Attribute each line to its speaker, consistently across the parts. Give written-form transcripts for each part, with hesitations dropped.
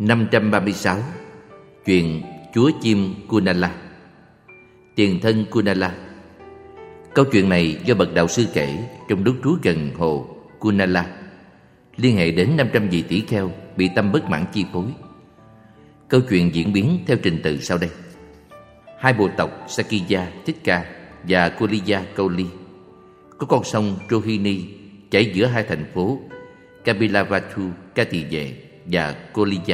Speaker 1: 536. Chuyện Chúa Chim Kunala. Tiền thân Kunala. Câu chuyện này do bậc đạo sư kể trong lúc trú gần hồ Kunala, liên hệ đến 500 vị tỷ kheo bị tâm bất mãn chi phối. Câu chuyện diễn biến theo trình tự sau đây. Hai bộ tộc Sakya Thích Ca và Koliya Kauli có con sông Rohini chảy giữa hai thành phố Kapilavatthu Kathiye và Koliya.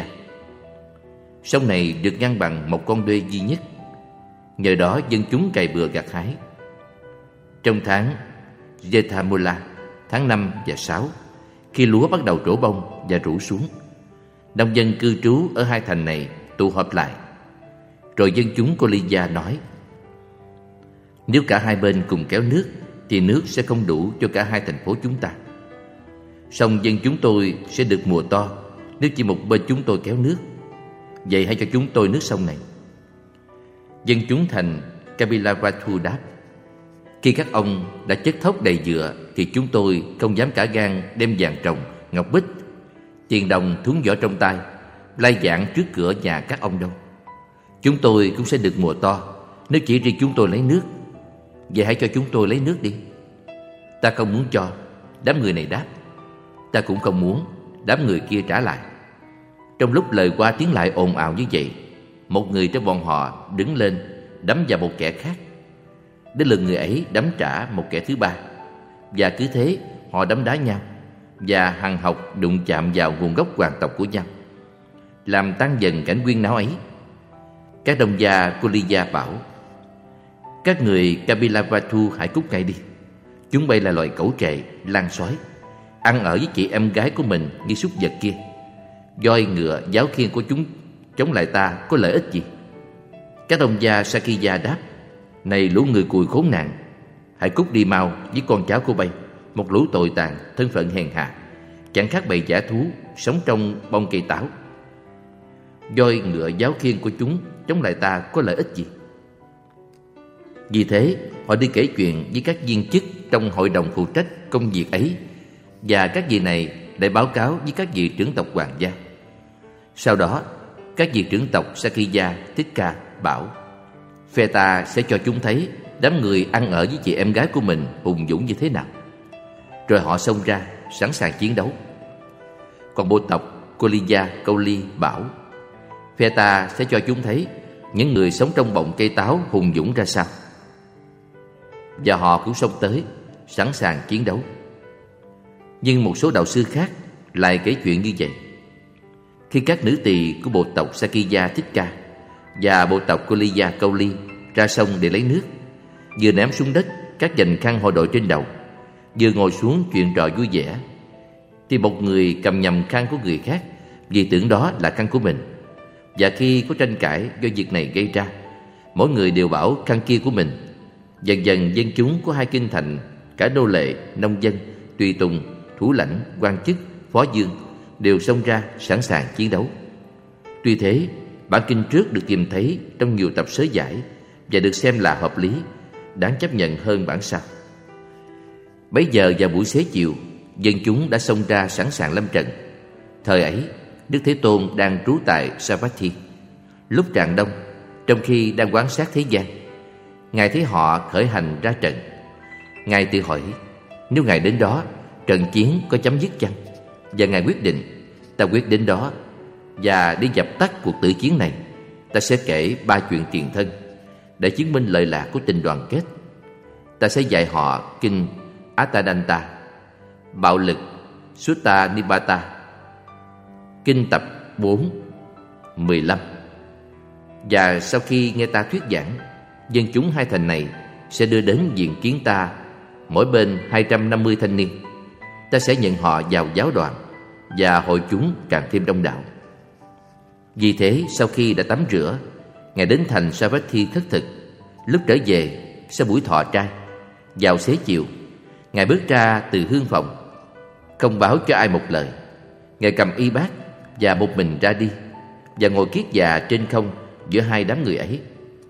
Speaker 1: Sông này được ngăn bằng một con đê duy nhất, nhờ đó dân chúng cày bừa gặt hái. Trong tháng Jethamula, tháng 5 và 6, khi lúa bắt đầu trổ bông và rủ xuống, nông dân cư trú ở hai thành này tụ họp lại. Rồi dân chúng Koliya nói: nếu cả hai bên cùng kéo nước thì nước sẽ không đủ cho cả hai thành phố chúng ta. Song dân chúng tôi sẽ được mùa to nếu chỉ một bên chúng tôi kéo nước. Vậy hãy cho chúng tôi nước sông này. Dân chúng thành Kapilavatthu đáp: khi các ông đã chất thóc đầy dựa thì chúng tôi không dám cả gan đem vàng trồng, ngọc bích, tiền đồng thúng vỏ trong tay lai vãng trước cửa nhà các ông đâu. Chúng tôi cũng sẽ được mùa to nếu chỉ riêng chúng tôi lấy nước. Vậy hãy cho chúng tôi lấy nước đi. Ta không muốn cho, đám người này đáp. Ta cũng không muốn, đám người kia trả lại. Trong lúc lời qua tiếng lại ồn ào như vậy, một người trong bọn họ đứng lên đấm vào một kẻ khác. Đến lượt người ấy đấm trả một kẻ thứ ba. Và cứ thế họ đấm đá nhau và hằng học đụng chạm vào nguồn gốc hoàng tộc của nhau, làm tăng dần cảnh huyên náo ấy. Các đồng gia Koliya bảo: các người Kapilavatthu hãy cút ngay đi. Chúng bay là loài cẩu trệ, lan sói, ăn ở với chị em gái của mình như súc vật kia. Voi ngựa giáo khiên của chúng chống lại ta có lợi ích gì? Các đồng gia Sakya đáp: này lũ người cùi khốn nạn, hãy cút đi mau với con cháu của bay, một lũ tội tàn, thân phận hèn hạ, chẳng khác bầy dã thú sống trong bông cây táo. Voi ngựa giáo khiên của chúng chống lại ta có lợi ích gì? Vì thế họ đi kể chuyện với các viên chức trong hội đồng phụ trách công việc ấy, và các vị này lại báo cáo với các vị trưởng tộc hoàng gia. Sau đó các vị trưởng tộc Sakya Thích Ca bảo: phe ta sẽ cho chúng thấy đám người ăn ở với chị em gái của mình hùng dũng như thế nào. Rồi họ xông ra sẵn sàng chiến đấu. Còn bộ tộc Koliya Kauli bảo: phe ta sẽ cho chúng thấy những người sống trong bọng cây táo hùng dũng ra sao. Và họ cũng xông tới sẵn sàng chiến đấu. Nhưng một số đạo sư khác lại kể chuyện như vậy. Khi các nữ tỳ của bộ tộc Sakya Thích Ca và bộ tộc Koliya Kauli ra sông để lấy nước, vừa ném xuống đất các dành khăn họ đội trên đầu, vừa ngồi xuống chuyện trò vui vẻ, thì một người cầm nhầm khăn của người khác vì tưởng đó là khăn của mình. Và khi có tranh cãi do việc này gây ra, mỗi người đều bảo khăn kia của mình. Dần dần dân chúng của hai kinh thành, cả nô lệ, nông dân, tùy tùng, thủ lãnh, quan chức, phó dương đều xông ra sẵn sàng chiến đấu. Tuy thế, bản kinh trước được tìm thấy trong nhiều tập sớ giải và được xem là hợp lý, đáng chấp nhận hơn bản sau. Bấy giờ vào buổi xế chiều, dân chúng đã xông ra sẵn sàng lâm trận. Thời ấy, Đức Thế Tôn đang trú tại Savatthi. Lúc rạng đông, trong khi đang quan sát thế gian, Ngài thấy họ khởi hành ra trận. Ngài tự hỏi: nếu Ngài đến đó, trận chiến có chấm dứt chăng? Và Ngài quyết định: ta quyết đến đó, và để dập tắt cuộc tử chiến này, ta sẽ kể 3 chuyện tiền thân để chứng minh lợi lạc của tình đoàn kết. Ta sẽ dạy họ kinh Atadanta, bạo lực Sutta Nipata, kinh tập 4, 15. Và sau khi nghe ta thuyết giảng, dân chúng hai thành này sẽ đưa đến diện kiến ta, mỗi bên 250 thanh niên. Ta sẽ nhận họ vào giáo đoàn, và hội chúng càng thêm đông đảo. Vì thế sau khi đã tắm rửa, Ngài đến thành Savatthi khất thực. Lúc trở về sau buổi thọ trai, vào xế chiều, Ngài bước ra từ hương phòng, không báo cho ai một lời. Ngài cầm y bát và một mình ra đi, và ngồi kiết già trên không giữa hai đám người ấy.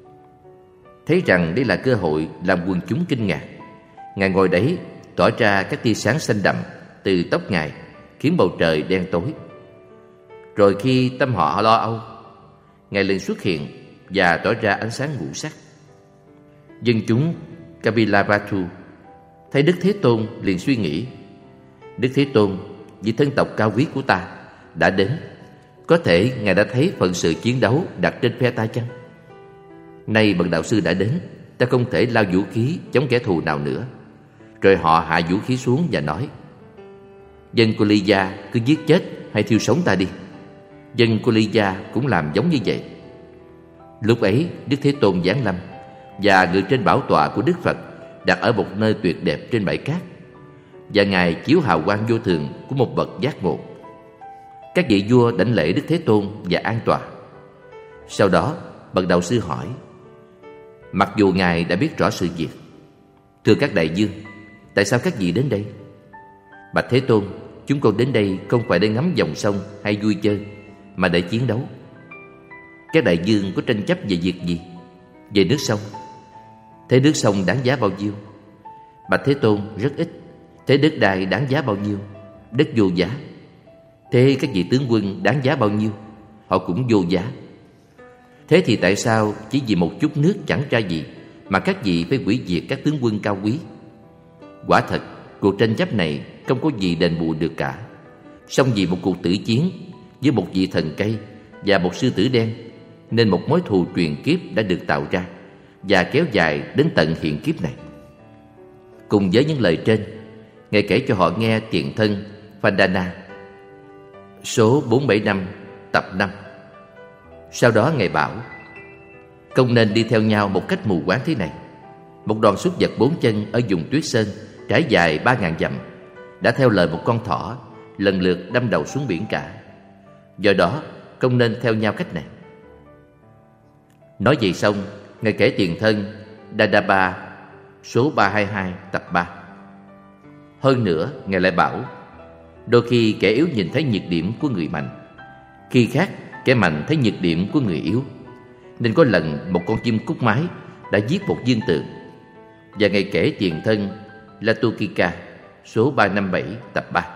Speaker 1: Thấy rằng đây là cơ hội làm quần chúng kinh ngạc, Ngài ngồi đấy tỏa ra các tia sáng xanh đậm từ tóc Ngài, khiến bầu trời đen tối. Rồi khi tâm họ lo âu, Ngài liền xuất hiện và tỏ ra ánh sáng ngũ sắc. Dân chúng Kapilavatthu thấy Đức Thế Tôn liền suy nghĩ: Đức Thế Tôn, vị thân tộc cao quý của ta, đã đến. Có thể Ngài đã thấy phận sự chiến đấu đặt trên phe ta chăng? Nay bậc đạo sư đã đến, ta không thể lao vũ khí chống kẻ thù nào nữa. Rồi họ hạ vũ khí xuống và nói: Dân Kuliya cứ giết chết hay thiêu sống ta đi. Dân Kuliya cũng làm giống như vậy. Lúc ấy Đức Thế Tôn giáng lâm và ngự trên bảo tọa của Đức Phật, đặt ở một nơi tuyệt đẹp trên bãi cát, và Ngài chiếu hào quang vô thường của một bậc giác ngộ. Các vị vua đảnh lễ Đức Thế Tôn và an tọa. Sau đó bậc đạo sư hỏi: Mặc dù Ngài đã biết rõ sự việc, thưa các đại vương, tại sao các vị đến đây? Bạch Thế Tôn, chúng con đến đây không phải để ngắm dòng sông hay vui chơi, mà để chiến đấu. Các đại vương có tranh chấp về việc gì? Về nước sông. Thế nước sông đáng giá bao nhiêu? Bạch Thế Tôn, rất ít. Thế đất đai đáng giá bao nhiêu? Đất vô giá. Thế các vị tướng quân đáng giá bao nhiêu? Họ cũng vô giá. Thế thì tại sao chỉ vì một chút nước chẳng ra gì mà các vị phải hủy diệt các tướng quân cao quý? Quả thật, cuộc tranh chấp này không có gì đền bù được cả. Song vì một cuộc tử chiến với một vị thần cây và một sư tử đen, nên một mối thù truyền kiếp đã được tạo ra và kéo dài đến tận hiện kiếp này. Cùng với những lời trên, Ngài kể cho họ nghe tiền thân Vandana, số 475, tập 5. Sau đó Ngài bảo: Không nên đi theo nhau một cách mù quáng thế này. Một đoàn súc vật 4 chân ở vùng Tuyết Sơn trải dài 3.000 dặm đã theo lời một con thỏ lần lượt đâm đầu xuống biển cả. Do đó không nên theo nhau cách này. Nói vậy xong, Ngài kể tiền thân Dadaba, số 322, tập 3. Hơn nữa, Ngài lại bảo: Đôi khi kẻ yếu nhìn thấy nhược điểm của người mạnh, khi khác kẻ mạnh thấy nhược điểm của người yếu. Nên có lần một con chim cút mái đã giết một dương tượng. Và Ngài kể tiền thân Latukika, số 357, tập 3.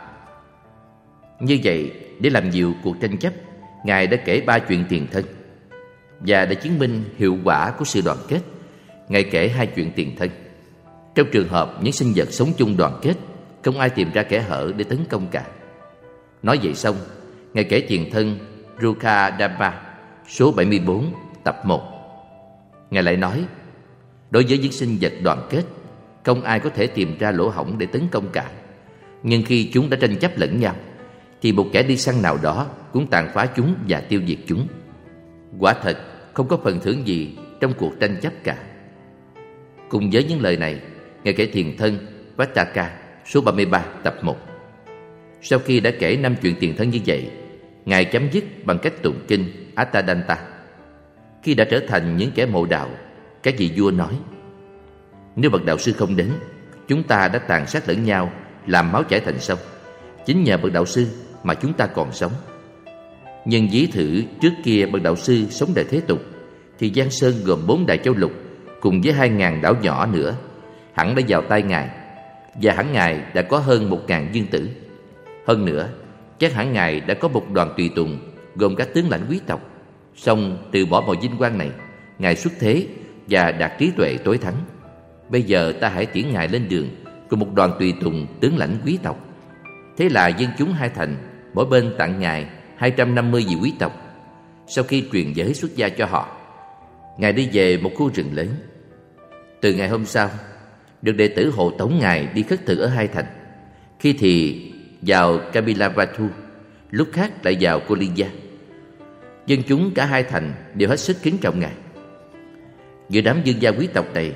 Speaker 1: Như vậy, để làm dịu cuộc tranh chấp, Ngài đã kể 3 chuyện tiền thân. Và để chứng minh hiệu quả của sự đoàn kết, Ngài kể 2 chuyện tiền thân. Trong trường hợp những sinh vật sống chung đoàn kết, không ai tìm ra kẽ hở để tấn công cả. Nói vậy xong, Ngài kể tiền thân Rukkhadhamma, số 74, tập 1. Ngài lại nói: Đối với những sinh vật đoàn kết, không ai có thể tìm ra lỗ hổng để tấn công cả. Nhưng khi chúng đã tranh chấp lẫn nhau, thì một kẻ đi săn nào đó cũng tàn phá chúng và tiêu diệt chúng. Quả thật không có phần thưởng gì trong cuộc tranh chấp cả. Cùng với những lời này, Ngài kể tiền thân Vattaka, số 33, tập 1. Sau khi đã kể 5 chuyện tiền thân như vậy, Ngài chấm dứt bằng cách tụng kinh Attadanta. Khi đã trở thành những kẻ mộ đạo, các vị vua nói: Nếu bậc đạo sư không đến, chúng ta đã tàn sát lẫn nhau, làm máu chảy thành sông. Chính nhờ bậc đạo sư mà chúng ta còn sống. Nhưng ví thử trước kia bậc đạo sư sống đời thế tục, thì Giang Sơn gồm 4 đại châu lục cùng với 2.000 đảo nhỏ nữa hẳn đã vào tay Ngài, và hẳn Ngài đã có hơn 1.000 dương tử. Hơn nữa, chắc hẳn Ngài đã có một đoàn tùy tùng gồm các tướng lãnh quý tộc. Song từ bỏ mọi vinh quang này, Ngài xuất thế và đạt trí tuệ tối thắng. Bây giờ ta hãy tiễn Ngài lên đường cùng một đoàn tùy tùng tướng lãnh quý tộc. Thế là dân chúng hai thành mỗi bên tặng Ngài 250 vị quý tộc. Sau khi truyền giới xuất gia cho họ, Ngài đi về một khu rừng lớn. Từ ngày hôm sau, được đệ tử hộ tống Ngài đi khất thực ở hai thành. Khi thì vào Kapilavatthu, lúc khác lại vào Koliya. Dân chúng cả hai thành đều hết sức kính trọng Ngài. Giữa đám vương gia quý tộc này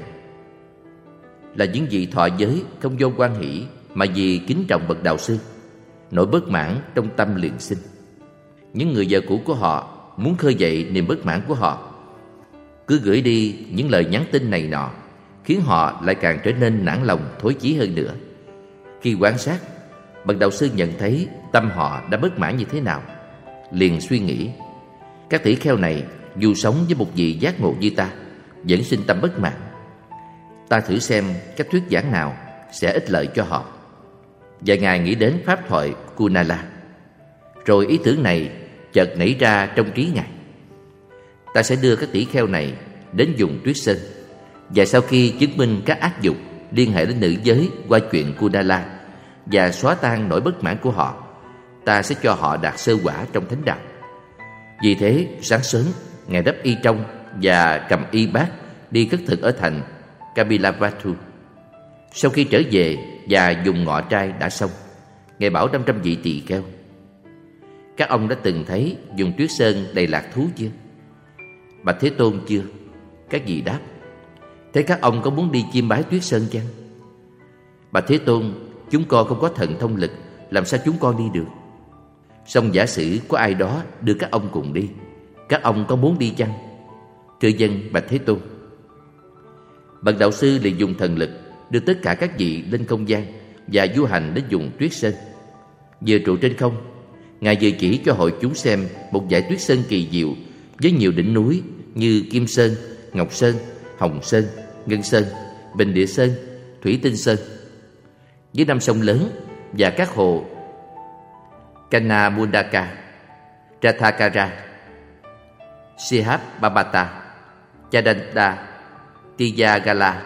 Speaker 1: là những vị thọ giới không do hoan hỷ, mà vì kính trọng bậc đạo sư. Nỗi bất mãn trong tâm liền sinh. Những người vợ cũ của họ muốn khơi dậy niềm bất mãn của họ, cứ gửi đi những lời nhắn tin này nọ, khiến họ lại càng trở nên nản lòng thối chí hơn nữa. Khi quan sát, bậc đạo sư nhận thấy tâm họ đã bất mãn như thế nào, liền suy nghĩ: các tỷ kheo này dù sống với một vị giác ngộ như ta, vẫn sinh tâm bất mãn. Ta thử xem cách thuyết giảng nào sẽ ích lợi cho họ. Và Ngài nghĩ đến pháp thoại Kunala. Rồi ý tưởng này chợt nảy ra trong trí Ngài. Ta sẽ đưa các tỷ kheo này đến vùng Tuyết Sơn, và sau khi chứng minh các ác dục liên hệ đến nữ giới qua chuyện Kunala và xóa tan nỗi bất mãn của họ, ta sẽ cho họ đạt sơ quả trong thánh đạo. Vì thế, sáng sớm, Ngài đắp y trong và cầm y bát đi khất thực ở thành Kapilavatthu. Sau khi trở về và dùng ngọ trai đã xong, Ngài bảo 500 vị tỳ kheo: các ông đã từng thấy vùng Tuyết Sơn đầy lạc thú chưa? Bạch Thế Tôn: chưa. Các vị đáp: thế các ông có muốn đi chiêm bái Tuyết Sơn chăng? Bạch Thế Tôn: chúng con không có thần thông lực, làm sao chúng con đi được? Song giả sử có ai đó đưa các ông cùng đi, các ông có muốn đi chăng? Thưa dân, bạch Thế Tôn. Bậc đạo sư liền dùng thần lực đưa tất cả các vị lên không gian và du hành đến vùng Tuyết Sơn. Vừa trụ trên không, Ngài vừa chỉ cho hội chúng xem một dải Tuyết Sơn kỳ diệu với nhiều đỉnh núi như Kim Sơn, Ngọc Sơn, Hồng Sơn, Ngân Sơn, Bình Địa Sơn, Thủy Tinh Sơn, với 5 sông lớn và các hồ Kanamundaka, Rathakara, Sihapabata, Chadanta, Tiyagala,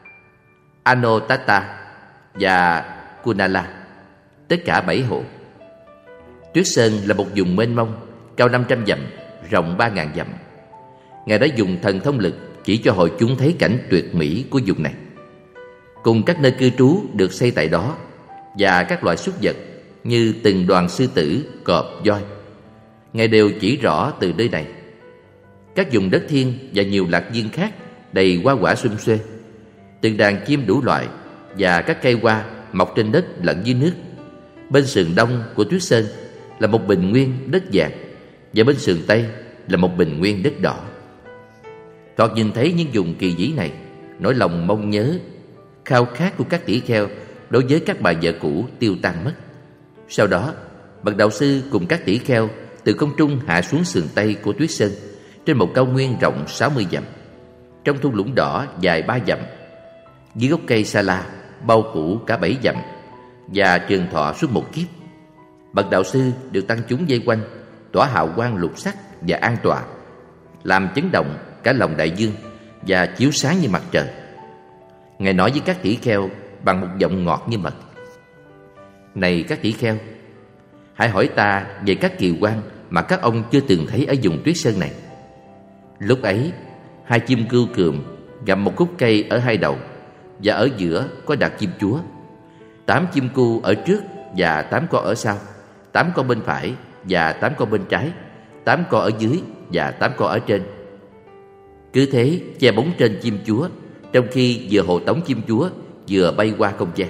Speaker 1: Anotata và Kunala, tất cả 7 hồ. Tuyết Sơn là một vùng mênh mông, cao 500 dặm, rộng 3.000 dặm. Ngài đã dùng thần thông lực chỉ cho hội chúng thấy cảnh tuyệt mỹ của vùng này, cùng các nơi cư trú được xây tại đó, và các loại súc vật như từng đoàn sư tử, cọp, voi. Ngài đều chỉ rõ từ nơi này. Các vùng đất thiên và nhiều lạc viên khác đầy hoa quả sum xuê, từng đàn chim đủ loại và các cây hoa mọc trên đất lẫn dưới nước. Bên sườn đông của Tuyết Sơn là một bình nguyên đất vàng, và bên sườn tây là một bình nguyên đất đỏ. Thoạt nhìn thấy những vùng kỳ vĩ này, nỗi lòng mong nhớ, khao khát của các tỷ kheo đối với các bà vợ cũ tiêu tan mất. Sau đó, bậc đạo sư cùng các tỷ kheo từ không trung hạ xuống sườn tây của Tuyết Sơn, trên một cao nguyên rộng 60 dặm, trong thung lũng đỏ dài 3 dặm, dưới gốc cây sa la bao phủ cả 7 dặm, và trường thọ suốt một kiếp. Bậc đạo sư được tăng chúng vây quanh, tỏa hào quang lục sắc và an tọa, làm chấn động cả lòng đại dương và chiếu sáng như mặt trời. Ngài nói với các tỷ kheo bằng một giọng ngọt như mật: này các tỷ kheo, hãy hỏi ta về các kỳ quan mà các ông chưa từng thấy ở vùng Tuyết Sơn này. Lúc ấy, 2 chim cưu cườm gặm một khúc cây ở 2 đầu, và ở giữa có đặt chim chúa. 8 chim cu ở trước và 8 con ở sau, 8 con bên phải và 8 con bên trái, 8 con ở dưới và 8 con ở trên. Cứ thế che bóng trên chim chúa, trong khi vừa hộ tống chim chúa vừa bay qua không gian.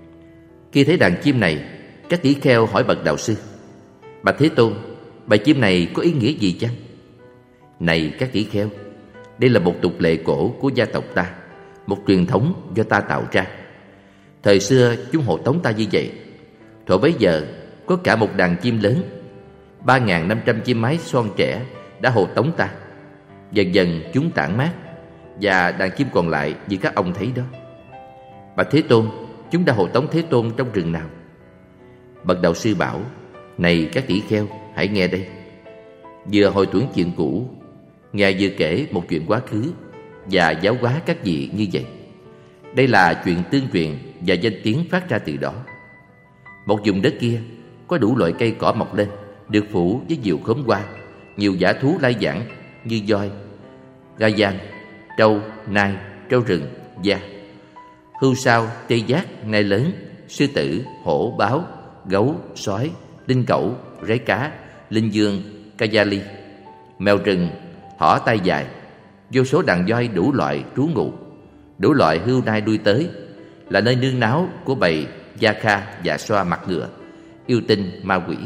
Speaker 1: Khi thấy đàn chim này, các tỷ kheo hỏi bậc đạo sư: bạch Thế Tôn, bài chim này có ý nghĩa gì chăng? Này các tỷ kheo, đây là một tục lệ cổ của gia tộc ta, một truyền thống do ta tạo ra. Thời xưa chúng hộ tống ta như vậy. Thuở bấy giờ có cả một đàn chim lớn, 3.500 chim mái son trẻ đã hộ tống ta. Dần dần chúng tản mát, và đàn chim còn lại như các ông thấy đó. Bạch Thế Tôn, chúng đã hộ tống Thế Tôn trong rừng nào? Bậc đạo sư bảo: này các tỷ kheo, hãy nghe đây. Vừa hồi tưởng chuyện cũ, Ngài vừa kể một chuyện quá khứ và giáo hóa các vị như vậy. Đây là chuyện tương truyền và danh tiếng phát ra từ đó. Một vùng đất kia có đủ loại cây cỏ mọc lên, được phủ với nhiều khóm hoa, nhiều dã thú lai vãng như voi, gai giang, trâu, nai, trâu rừng, da, hươu sao, tê giác, nai lớn, sư tử, hổ, báo, gấu, sói, linh cẩu, rái cá, linh dương, ca gia ly, mèo rừng, thỏ tai dài, vô số đàn voi đủ loại trú ngụ, đủ loại hươu nai đuôi tới, là nơi nương náu của bầy gia kha dạ xoa mặt ngựa, yêu tinh ma quỷ.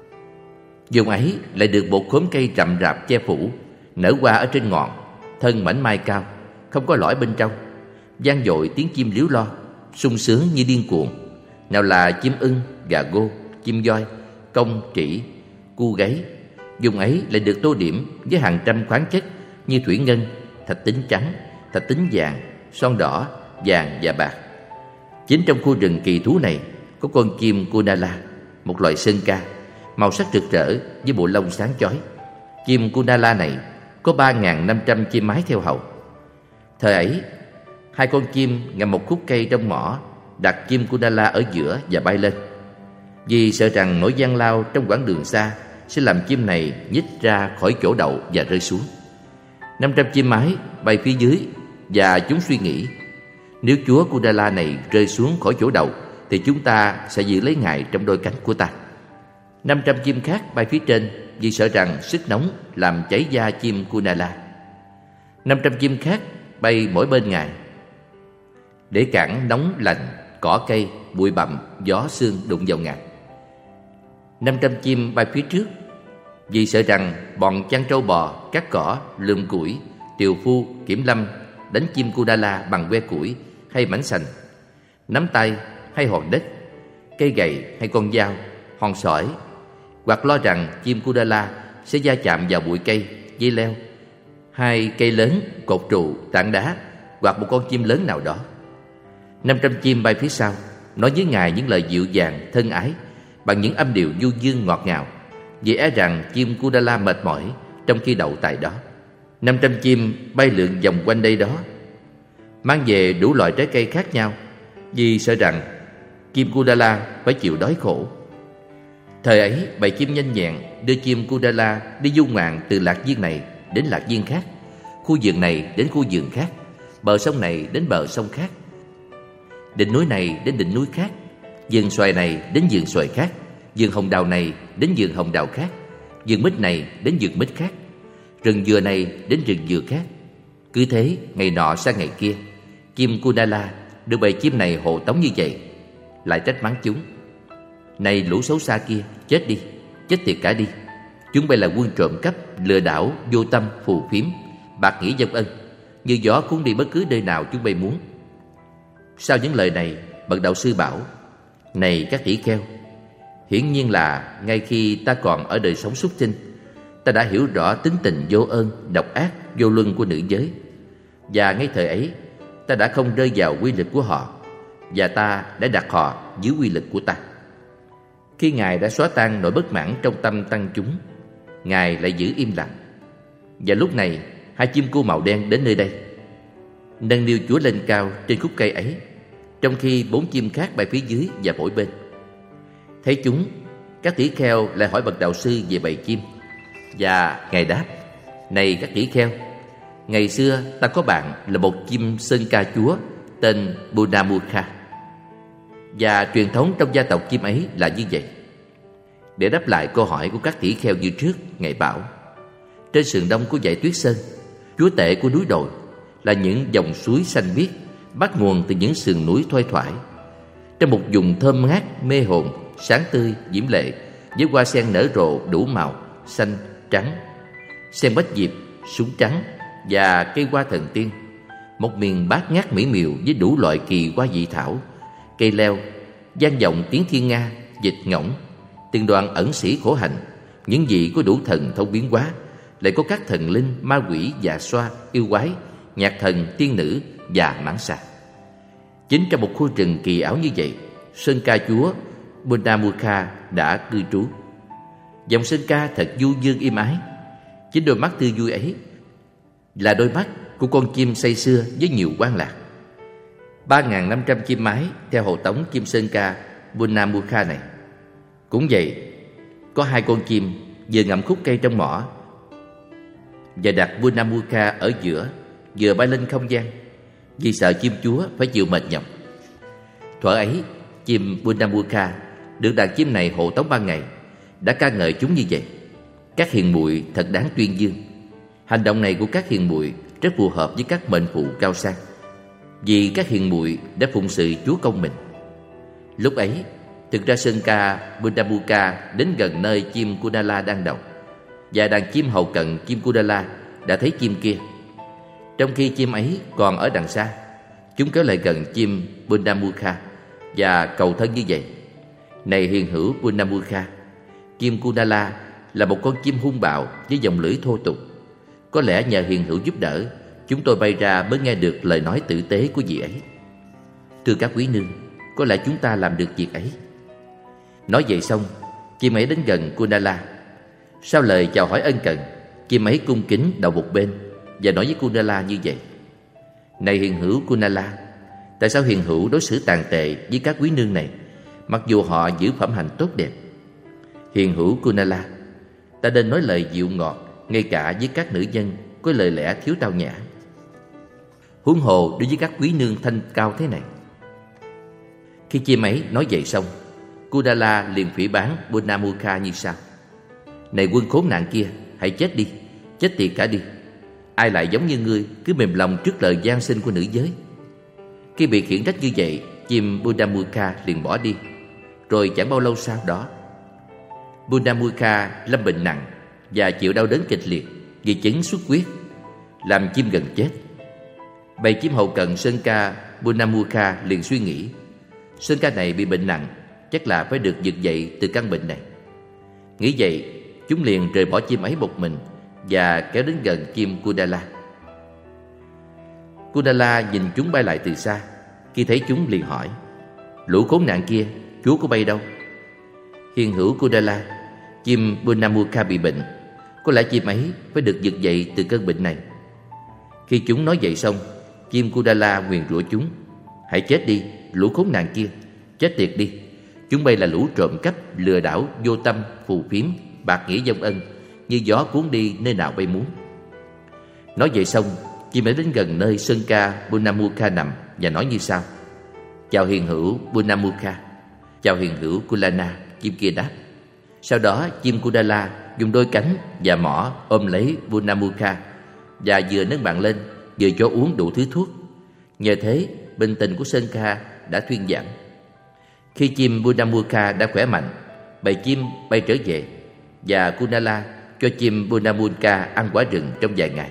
Speaker 1: Vùng ấy lại được một khóm cây rậm rạp che phủ, nở hoa ở trên ngọn, thân mảnh mai cao, không có lõi bên trong, vang dội tiếng chim líu lo, sung sướng như điên cuồng. Nào là chim ưng, gà gô, chim voi, công, trĩ, cu gáy. Vùng ấy lại được tô điểm với hàng trăm khoáng chất như thủy ngân, thạch tín trắng, thạch tín vàng, son đỏ, vàng và bạc. Chính trong khu rừng kỳ thú này có con chim Kunala, một loài sơn ca, màu sắc rực rỡ với bộ lông sáng chói. Chim Kunala này có 3.500 chim mái theo hầu. Thời ấy, hai con chim ngậm một khúc cây trong mỏ, đặt chim Kunala ở giữa và bay lên. Vì sợ rằng nỗi gian lao trong quãng đường xa sẽ làm chim này nhích ra khỏi chỗ đậu và rơi xuống. 500 chim mái bay phía dưới, và chúng suy nghĩ, nếu chúa Kunala này rơi xuống khỏi chỗ đậu thì chúng ta sẽ giữ lấy ngài trong đôi cánh của ta. 500 chim khác bay phía trên vì sợ rằng sức nóng làm cháy da chim Kunala. 500 chim khác bay mỗi bên ngài để cản nóng lạnh, cỏ cây, bụi bặm, gió sương đụng vào ngài. 500 chim bay phía trước vì sợ rằng bọn chăn trâu bò, cắt cỏ, lượm củi, tiều phu, kiểm lâm đánh chim Kunala bằng que củi hay mảnh sành, nắm tay hay hòn đất, cây gậy hay con dao, hòn sỏi, hoặc lo rằng chim Kunala sẽ va chạm vào bụi cây, dây leo, hai cây lớn, cột trụ, tảng đá, hoặc một con chim lớn nào đó. 500 chim bay phía sau nói với ngài những lời dịu dàng, thân ái bằng những âm điệu du dương ngọt ngào, vì e rằng chim Kunala mệt mỏi trong khi đậu tại đó. 500 chim bay lượn vòng quanh đây đó, mang về đủ loại trái cây khác nhau, vì sợ rằng chim Kunala phải chịu đói khổ. Thời ấy, bầy chim nhanh nhẹn đưa chim Kunala đi du ngoạn từ lạc viên này đến lạc viên khác, khu vườn này đến khu vườn khác, bờ sông này đến bờ sông khác, đỉnh núi này đến đỉnh núi khác, vườn xoài này đến vườn xoài khác, vườn hồng đào này đến vườn hồng đào khác, vườn mít này đến vườn mít khác, rừng dừa này đến rừng dừa khác. Cứ thế, ngày nọ sang ngày kia, chim Kunala được bầy chim này hộ tống như vậy, lại trách mắng chúng: này lũ xấu xa kia, chết đi, chết tiệt cả đi. Chúng bay là quân trộm cắp, lừa đảo, vô tâm, phù phiếm, bạc nghĩa vong ân, như gió cuốn đi bất cứ nơi nào chúng bay muốn. Sau những lời này, bậc đạo sư bảo: này các tỷ kheo, hiển nhiên là ngay khi ta còn ở đời sống súc sinh, ta đã hiểu rõ tính tình vô ơn, độc ác, vô luân của nữ giới. Và ngay thời ấy, ta đã không rơi vào quy lực của họ, và ta đã đặt họ dưới quy lực của ta. Khi Ngài đã xóa tan nỗi bất mãn trong tâm tăng chúng, Ngài lại giữ im lặng. Và lúc này, hai chim cua màu đen đến nơi đây, nâng niu Chúa lên cao trên khúc cây ấy, trong khi 4 chim khác bay phía dưới và mỗi bên. Thấy chúng, các tỷ kheo lại hỏi bậc đạo sư về bầy chim, và Ngài đáp: này các tỷ kheo, ngày xưa ta có bạn là một chim sơn ca chúa tên Bunamukha, và truyền thống trong gia tộc chim ấy là như vậy. Để đáp lại câu hỏi của các tỷ kheo như trước, Ngài bảo: trên sườn đông của dãy Tuyết Sơn, chúa tể của núi đồi, là những dòng suối xanh biếc bắt nguồn từ những sườn núi thoai thoải, trong một vùng thơm ngát mê hồn, sáng tươi diễm lệ, với hoa sen nở rộ đủ màu xanh, trắng, sen bách diệp, súng trắng và cây hoa thần tiên. Một miền bát ngát mỹ miều với đủ loại kỳ hoa dị thảo, cây leo, vang vọng tiếng thiên nga, dịch ngỗng, từng đoàn ẩn sĩ khổ hạnh, những vị có đủ thần thông biến hóa, lại có các thần linh, ma quỷ, dạ xoa, yêu quái, nhạc thần, tiên nữ và mãng xà. Chính trong một khu rừng kỳ ảo như vậy, sơn ca chúa Bunamukha đã cư trú. Dòng sơn ca thật du dương im ái. Chính đôi mắt tươi vui ấy là đôi mắt của con chim say sưa với nhiều quan lạc. 3.500 chim mái theo hầu tống chim sơn ca Bunamukha này. Cũng vậy, có 2 con chim vừa ngậm khúc cây trong mỏ và đặt Bunamukha ở giữa, vừa bay lên không gian, vì sợ chim chúa phải chịu mệt nhọc. Thuở ấy, chim Bunamukha được đàn chim này hộ tống 3 ngày, đã ca ngợi chúng như vậy: các hiền muội thật đáng tuyên dương. Hành động này của các hiền muội rất phù hợp với các mệnh phụ cao sang, vì các hiền muội đã phụng sự chúa công mình. Lúc ấy, thực ra sơn ca Bunamukha đến gần nơi chim Kunala đang đậu, và đàn chim hầu cận chim Kunala đã thấy chim kia. Trong khi chim ấy còn ở đằng xa, chúng kéo lại gần chim Bunamukha và cầu thân như vậy: này hiền hữu Bunamukha, chim Kunala là một con chim hung bạo với giọng lưỡi thô tục. Có lẽ nhờ hiền hữu giúp đỡ, chúng tôi bay ra mới nghe được lời nói tử tế của vị ấy. Thưa các quý nương, có lẽ chúng ta làm được việc ấy. Nói vậy xong, Chim ấy đến gần Kunala. Sau lời chào hỏi ân cần, chim ấy cung kính đầu một bên và nói với Kunala như vậy: Này hiền hữu Kunala, tại sao hiền hữu đối xử tàn tệ với các quý nương này, mặc dù họ giữ phẩm hạnh tốt đẹp? Hiền hữu Kunala, ta nên nói lời dịu ngọt ngay cả với các nữ nhân có lời lẽ thiếu tao nhã, huống hồ đối với các quý nương thanh cao thế này. Khi chim ấy nói vậy xong, Kunala liền phỉ báng Bunamukha như sau: Này quân khốn nạn kia, hãy chết đi, chết tiệt cả đi. Ai lại giống như ngươi cứ mềm lòng trước lời van xin của nữ giới? Khi bị khiển trách như vậy, chim Bunamukha liền bỏ đi. Rồi chẳng bao lâu sau đó, Bunamukha lâm bệnh nặng và chịu đau đớn kịch liệt vì chứng xuất huyết, làm chim gần chết. Bầy chim hậu cận sơn ca Bunamukha liền suy nghĩ: sơn ca này bị bệnh nặng, chắc là phải được vực dậy từ căn bệnh này. Nghĩ vậy, chúng liền rời bỏ chim ấy một mình và kéo đến gần chim Kunala. Kunala nhìn chúng bay lại từ xa. Khi thấy chúng liền hỏi: Lũ khốn nạn kia, chúa của bay đâu? Hiền hữu Kunala, chim Bunamukha bị bệnh, có lẽ chim ấy phải được vực dậy từ cơn bệnh này. Khi chúng nói vậy xong, chim Kunala nguyền rủa chúng: Hãy chết đi, lũ khốn nạn kia, chết tiệt đi. Chúng bay là lũ trộm cắp, lừa đảo, vô tâm, phù phiếm, bạc nghĩa vong ân, như gió cuốn đi nơi nào bay muốn. Nói vậy xong, chim ấy đến gần nơi sơn ca Bunamukha nằm và nói như sau: Chào hiền hữu Bunamukha. Chào hiền hữu Kunala, chim kia đáp. Sau đó chim Kunala dùng đôi cánh và mỏ ôm lấy Bunamukha và vừa nâng bạn lên vừa cho uống đủ thứ thuốc. Nhờ thế, bệnh tình của sơn ca đã thuyên giảm. Khi chim Bunamukha đã khỏe mạnh, bầy chim bay trở về và Kunala cho chim Bunamukha ăn quả rừng trong vài ngày.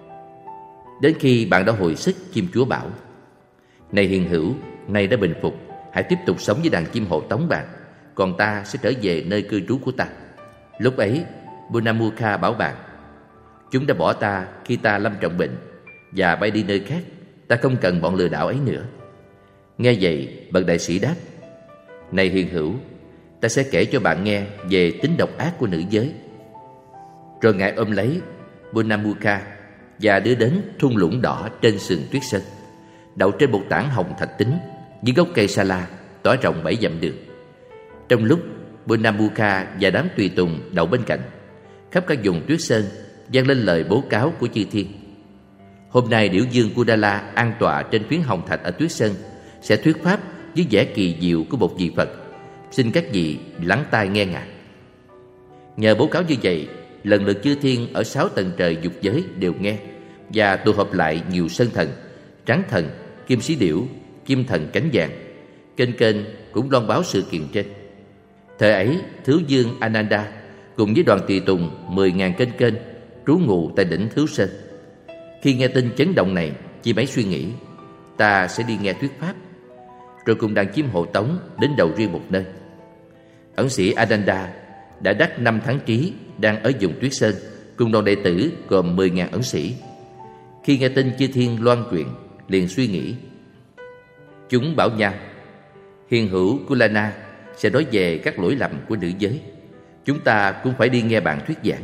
Speaker 1: Đến khi bạn đã hồi sức, chim chúa bảo: Này hiền hữu, nay đã bình phục, hãy tiếp tục sống với đàn chim hộ tống bạn, còn ta sẽ trở về nơi cư trú của ta. Lúc ấy, Bunamukha bảo bạn: Chúng đã bỏ ta khi ta lâm trọng bệnh và bay đi nơi khác, ta không cần bọn lừa đảo ấy nữa. Nghe vậy, bậc đại sĩ đáp: Này hiền hữu, ta sẽ kể cho bạn nghe về tính độc ác của nữ giới. Rồi ngài ôm lấy Bunamukha và đưa đến thung lũng đỏ trên sườn tuyết sơn, đậu trên một tảng hồng thạch tính dưới gốc cây sa la tỏa rộng 7 dặm đường. Trong lúc Bunamukha và đám tùy tùng đậu bên cạnh, khắp các vùng tuyết sơn vang lên lời bố cáo của chư thiên: Hôm nay điểu dương Kunala an tọa trên phiến hồng thạch ở tuyết sơn sẽ thuyết pháp với vẻ kỳ diệu của một vị Phật. Xin các vị lắng tai nghe ngài. Nhờ bố cáo như vậy, lần lượt chư thiên ở 6 tầng trời dục giới đều nghe và tụ họp lại nhiều sơn thần, trắng thần, kim sĩ điểu, kim thần cánh vàng. Kênh kênh cũng loan báo sự kiện trên. Thời ấy, Thứ Dương Ananda cùng với đoàn tùy tùng 10.000 kênh kênh trú ngụ tại đỉnh Thứ Sơn. Khi nghe tin chấn động này, chim ấy suy nghĩ: Ta sẽ đi nghe thuyết pháp. Rồi cùng đàn chim hộ tống đến đầu riêng một nơi. Ẩn sĩ Ananda đã đắc 5 tháng trí đang ở vùng tuyết sơn cùng đoàn đệ tử gồm 10.000 ẩn sĩ. Khi nghe tin chư thiên loan truyền, liền suy nghĩ. Chúng bảo nhau: Hiền hữu Kulana sẽ nói về các lỗi lầm của nữ giới, chúng ta cũng phải đi nghe bạn thuyết giảng.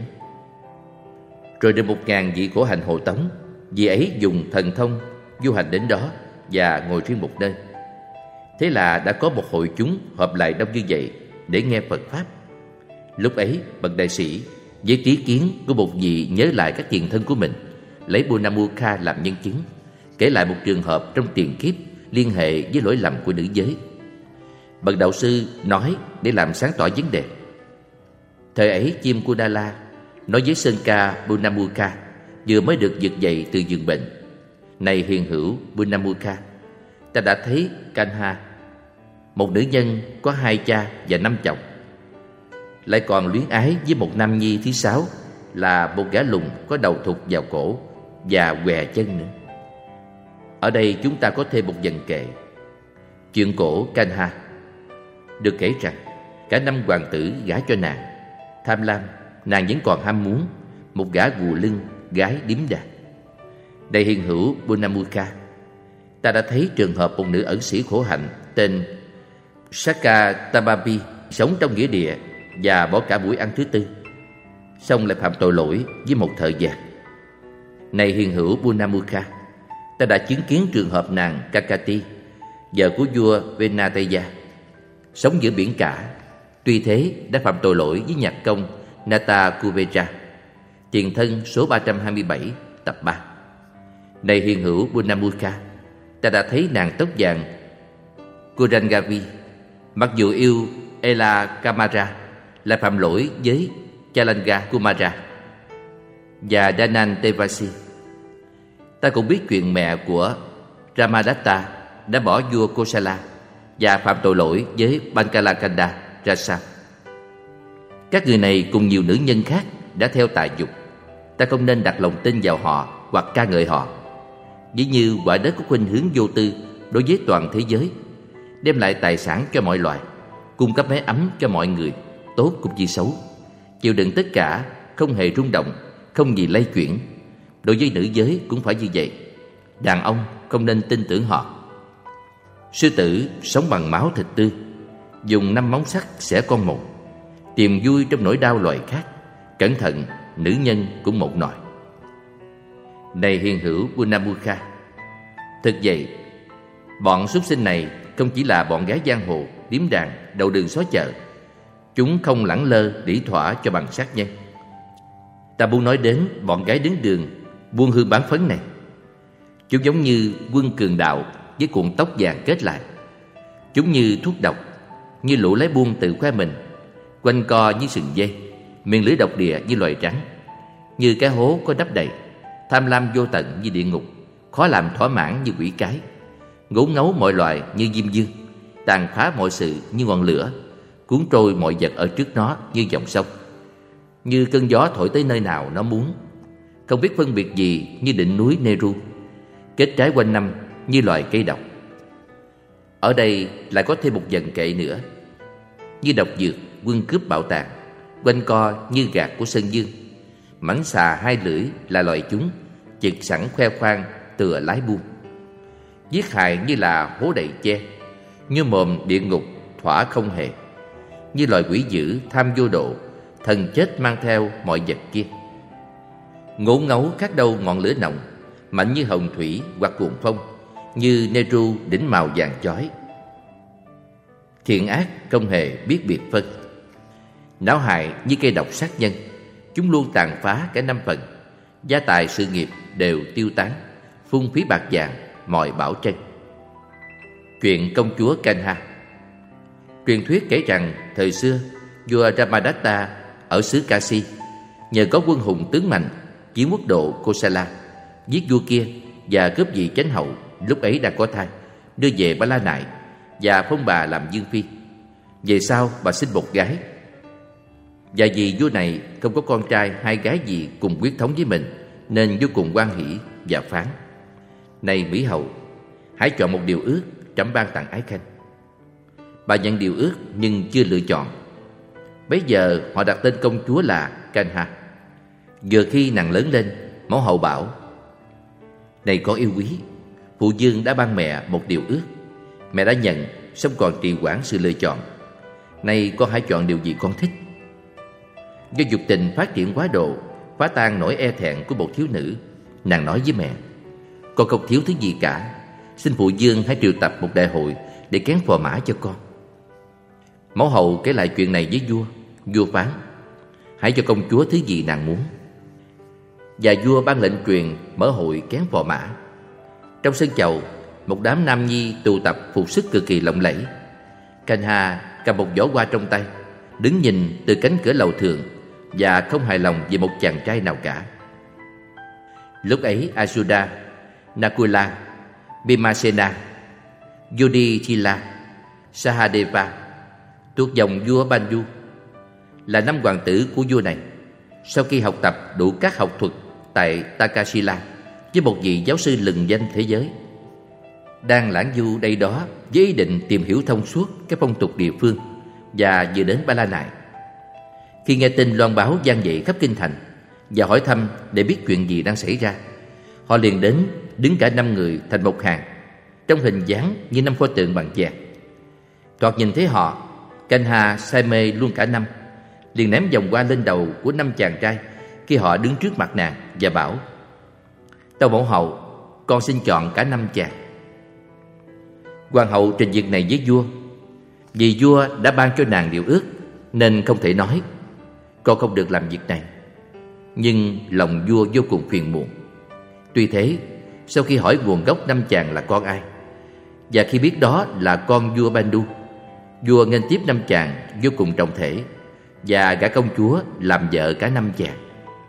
Speaker 1: Rồi được 1.000 vị khổ hạnh hộ tống. Vị ấy dùng thần thông du hành đến đó và ngồi riêng một nơi. Thế là đã có một hội chúng họp lại đông như vậy để nghe Phật pháp. Lúc ấy, bậc đại sĩ với trí kiến của một vị nhớ lại các tiền thân của mình, lấy Bunamukha làm nhân chứng, kể lại một trường hợp trong tiền kiếp liên hệ với lỗi lầm của nữ giới. Bậc đạo sư nói để làm sáng tỏ vấn đề. Thời ấy, chim Kunala nói với sơn ca Bunamukha vừa mới được vực dậy từ giường bệnh: Này hiền hữu Bunamukha, ta đã thấy Kanha, một nữ nhân có 2 cha và 5 chồng, lại còn luyến ái với một nam nhi thứ 6 là một gã lùn có đầu thụt vào cổ và què chân nữa. Ở đây chúng ta có thêm một vần kệ. Chuyện cổ Kanha. Được kể rằng cả 5 hoàng tử gả cho nàng. Tham lam, nàng vẫn còn ham muốn một gã gù lưng, gái điếm đà. Đây hiền hữu Bunamukha, ta đã thấy trường hợp một nữ ẩn sĩ khổ hạnh tên Sakatabapi sống trong nghĩa địa và bỏ cả buổi ăn thứ tư, xong lại phạm tội lỗi với một thợ giạc. Này hiền hữu Bunamukha, ta đã chứng kiến trường hợp nàng Kakati, vợ của vua Venateya, sống giữa biển cả, tuy thế đã phạm tội lỗi với nhạc công Nata Kuveja, tiền thân số 327, tập 3. Này hiền hữu Bunamukha, ta đã thấy nàng tóc vàng Kurangavi, mặc dù yêu Ela Kamara, lại phạm lỗi với Chalanga Kumara và Danan Tevasi. Ta cũng biết chuyện mẹ của Ramadatta đã bỏ vua Kosala và phạm tội lỗi với Bankalakanda Rasa. Các người này cùng nhiều nữ nhân khác đã theo tài dục. Ta không nên đặt lòng tin vào họ hoặc ca ngợi họ. Ví như quả đất có khuynh hướng vô tư đối với toàn thế giới, đem lại tài sản cho mọi loài, cung cấp mái ấm cho mọi người, tốt cũng như xấu, chịu đựng tất cả, không hề rung động, không gì lay chuyển. Đối với nữ giới cũng phải như vậy. Đàn ông không nên tin tưởng họ. Sư tử sống bằng máu thịt tươi, dùng 5 móng sắt xẻ con mồi, tìm vui trong nỗi đau loài khác. Cẩn thận, nữ nhân cũng một nòi. Này hiền hữu Bunamukha, thực vậy, bọn súc sinh này không chỉ là bọn gái giang hồ, điếm đàn, đầu đường xó chợ. Chúng không lẳng lơ đỉ thỏa cho bằng sát nhân. Ta muốn nói đến bọn gái đứng đường buôn hương bán phấn này. Chúng giống như quân cường đạo với cuộn tóc vàng kết lại. Chúng như thuốc độc, như lũ lái buôn tự khoe mình, quanh co như sừng dây, miệng lưỡi độc địa như loài rắn, như cái hố có đắp đầy, tham lam vô tận như địa ngục, khó làm thỏa mãn như quỷ cái, ngấu ngấu mọi loài như diêm dương, tàn phá mọi sự như ngọn lửa, cuốn trôi mọi vật ở trước nó như dòng sông, như cơn gió thổi tới nơi nào nó muốn, không biết phân biệt gì như đỉnh núi Neru, kết trái quanh năm như loài cây độc. Ở đây lại có thêm một dần kệ nữa, như độc dược quân cướp bảo tàng, quanh co như gạt của sơn dương, mãnh xà hai lưỡi là loài chúng, chực sẵn khoe khoang tựa lái buôn, giết hại như là hố đầy che, như mồm địa ngục thỏa không hề, như loài quỷ dữ tham vô độ, thần chết mang theo mọi vật kia. Ngố ngấu khác đâu ngọn lửa nồng, mạnh như hồng thủy hoặc cuồng phong, như Neru đỉnh màu vàng chói. Thiện ác không hề biết biệt phân, não hại như cây độc sát nhân. Chúng luôn tàn phá cả 5 phần, gia tài sự nghiệp đều tiêu tán, phung phí bạc vàng mọi bảo trân. Chuyện công chúa Kanha. Truyền thuyết kể rằng thời xưa vua Ramadatta ở xứ Kasi nhờ có quân hùng tướng mạnh chiếm quốc độ Kosala, giết vua kia và cướp vị chánh hậu lúc ấy đang có thai, đưa về Ba La Nại và phong bà làm dương phi. Về sau bà sinh một gái, và vì vua này không có con trai hai gái gì cùng huyết thống với mình, nên vô cùng hoan hỷ và phán: Này Mỹ hậu, hãy chọn một điều ước, trẫm ban tặng ái khanh. Bà nhận điều ước nhưng chưa lựa chọn. Bấy giờ họ đặt tên công chúa là Kanha. Vừa khi nàng lớn lên, mẫu hậu bảo: Này con yêu quý, phụ vương đã ban mẹ một điều ước. Mẹ đã nhận, song còn trì hoãn sự lựa chọn. Nay con hãy chọn điều gì con thích. Do dục tình phát triển quá độ, phá tan nỗi e thẹn của một thiếu nữ, nàng nói với mẹ: Con không thiếu thứ gì cả, xin phụ vương hãy triệu tập một đại hội để kén phò mã cho con. Mẫu hậu kể lại chuyện này với vua. Vua phán: Hãy cho công chúa thứ gì nàng muốn. Và vua ban lệnh truyền mở hội kén phò mã. Trong sân chầu, một đám nam nhi tụ tập phục sức cực kỳ lộng lẫy. Kanha cầm một giỏ hoa trong tay, đứng nhìn từ cánh cửa lầu thượng và không hài lòng về một chàng trai nào cả. Lúc ấy Asuda, Nakula, Bhimasena, Yudhishthira, Sahadeva thuộc dòng vua Banju, là 5 hoàng tử của vua này. Sau khi học tập đủ các học thuật tại Takasila với một vị giáo sư lừng danh thế giới, đang lãng du đây đó với ý định tìm hiểu thông suốt các phong tục địa phương, và vừa đến Ba La Nại. Khi nghe tin loan báo vang dậy khắp kinh thành và hỏi thăm để biết chuyện gì đang xảy ra, họ liền đến đứng cả 5 người thành một hàng, trong hình dáng như 5 pho tượng bằng vàng. Thoạt nhìn thấy họ, Kanha say mê luôn cả năm, liền ném vòng hoa lên đầu của 5 chàng trai khi họ đứng trước mặt nàng và bảo: "Tâu mẫu hậu, con xin chọn cả 5 chàng." Hoàng hậu trình việc này với vua. Vì vua đã ban cho nàng điều ước nên không thể nói con không được làm việc này. Nhưng lòng vua vô cùng phiền muộn. Tuy thế, sau khi hỏi nguồn gốc 5 chàng là con ai, và khi biết đó là con vua Bandu, vua nghênh tiếp 5 chàng vô cùng trọng thể và gả công chúa làm vợ cả 5 chàng.